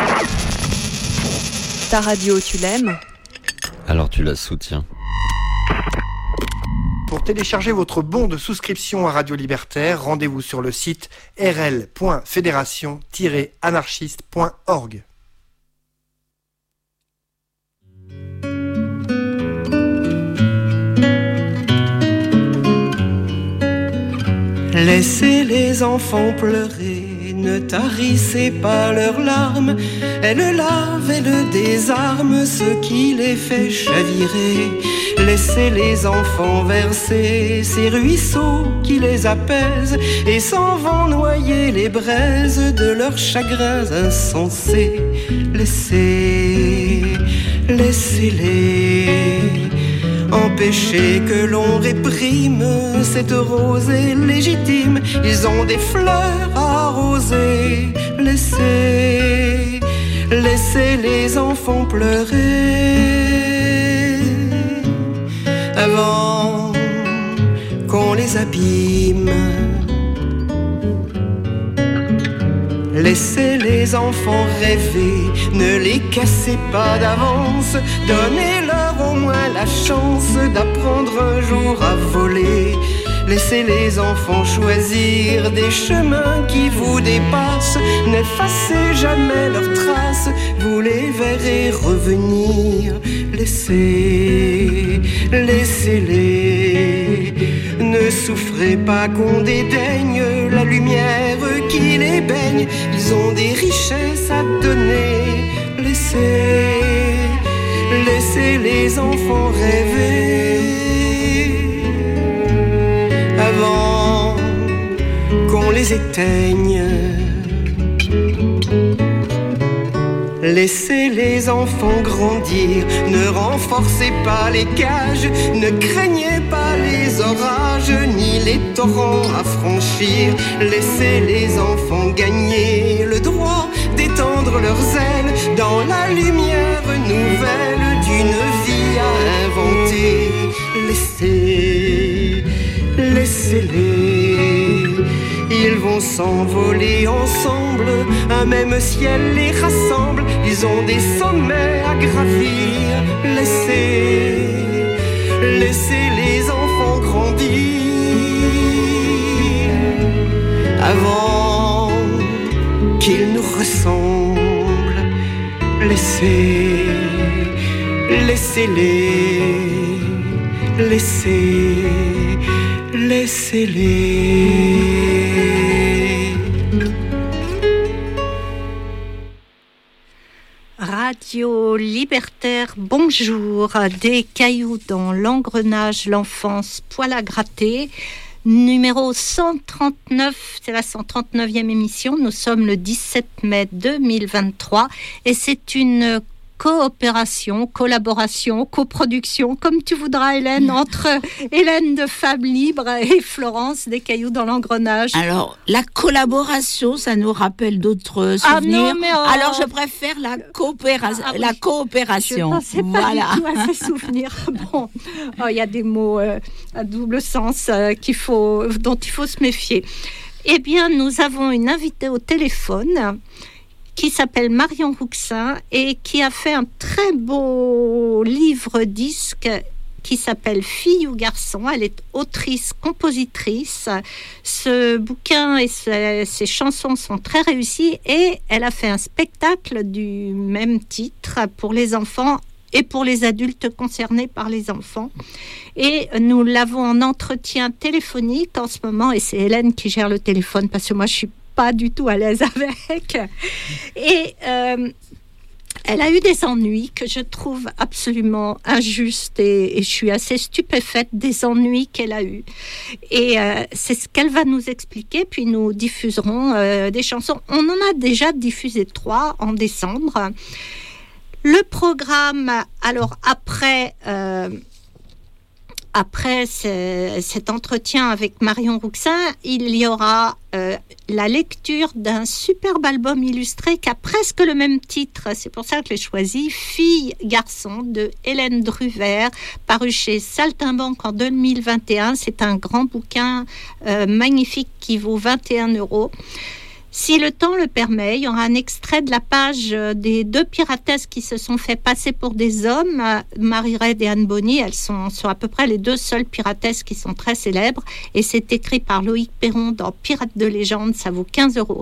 Ta radio, tu l'aimes ? Alors tu la soutiens. Pour télécharger votre bon de souscription à Radio Libertaire, rendez-vous sur le site rl.fédération-anarchiste.org. Laissez les enfants pleurer, ne tarissez pas leurs larmes. Elles lavent, elles désarment ce qui les fait chavirer. Laissez les enfants verser ces ruisseaux qui les apaisent et s'en vont noyer les braises de leurs chagrins insensés. Laissez-les. Empêchez que l'on réprime cette rosée légitime. Ils ont des fleurs à arroser. Laissez les enfants pleurer avant qu'on les abîme. Laissez les enfants rêver, ne les cassez pas d'avance. Donnez-leur au moins la chance d'apprendre un jour à voler. Laissez les enfants choisir des chemins qui vous dépassent. N'effacez jamais leurs traces, vous les verrez revenir. Laissez-les. Ne souffrez pas qu'on dédaigne la lumière qui les baigne. Ils ont des richesses à donner. Laissez les enfants rêver avant qu'on les éteigne. Laissez les enfants grandir, ne renforcez pas les cages, ne craignez pas les orages, ni les torrents à franchir. Laissez les enfants gagner le droit d'étendre leurs ailes dans la lumière nouvelle d'une vie à inventer. Laissez-les. Ils vont s'envoler ensemble, un même ciel les rassemble. Ils ont des sommets à gravir. Laissez les enfants grandir avant qu'ils nous ressemblent. Laissez-les. Radio Libertaire, bonjour. Des cailloux dans l'engrenage, l'enfance, poil à gratter. Numéro 139, c'est la 139e émission. Nous sommes le 17 mai 2023 et c'est une collaboration, coproduction, comme tu voudras Hélène, entre Hélène de Femmes Libres et Florence des Cailloux dans l'engrenage. Alors, la collaboration, ça nous rappelle d'autres souvenirs. Alors, je préfère la coopération. Je pensais pas du tout à ces souvenirs. Bon, il y a des mots à double sens dont il faut se méfier. Eh bien, nous avons une invitée au téléphone qui s'appelle Marion Rouxin et qui a fait un très beau livre-disque qui s'appelle Fille ou garçon. Elle est autrice-compositrice. Ce bouquin et ses chansons sont très réussies et elle a fait un spectacle du même titre pour les enfants et pour les adultes concernés par les enfants. Et nous l'avons en entretien téléphonique en ce moment et c'est Hélène qui gère le téléphone parce que moi je suis pas du tout à l'aise avec. Et elle a eu des ennuis que je trouve absolument injustes et je suis assez stupéfaite des ennuis qu'elle a eus. Et c'est ce qu'elle va nous expliquer, puis nous diffuserons des chansons. On en a déjà diffusé 3 en décembre. Le programme, alors après cet entretien avec Marion Rouxin, il y aura la lecture d'un superbe album illustré qui a presque le même titre, c'est pour ça que je l'ai choisi, Fille, garçon, de Hélène Druver, paru chez Saltimbanque en 2021. C'est un grand bouquin magnifique qui vaut 21 €. Si le temps le permet, il y aura un extrait de la page des 2 piratesses qui se sont fait passer pour des hommes, Marie Reid et Anne Bonny. Elles sont à peu près les 2 seules piratesses qui sont très célèbres. Et c'est écrit par Loïc Perron dans Pirates de légende. Ça vaut 15 €.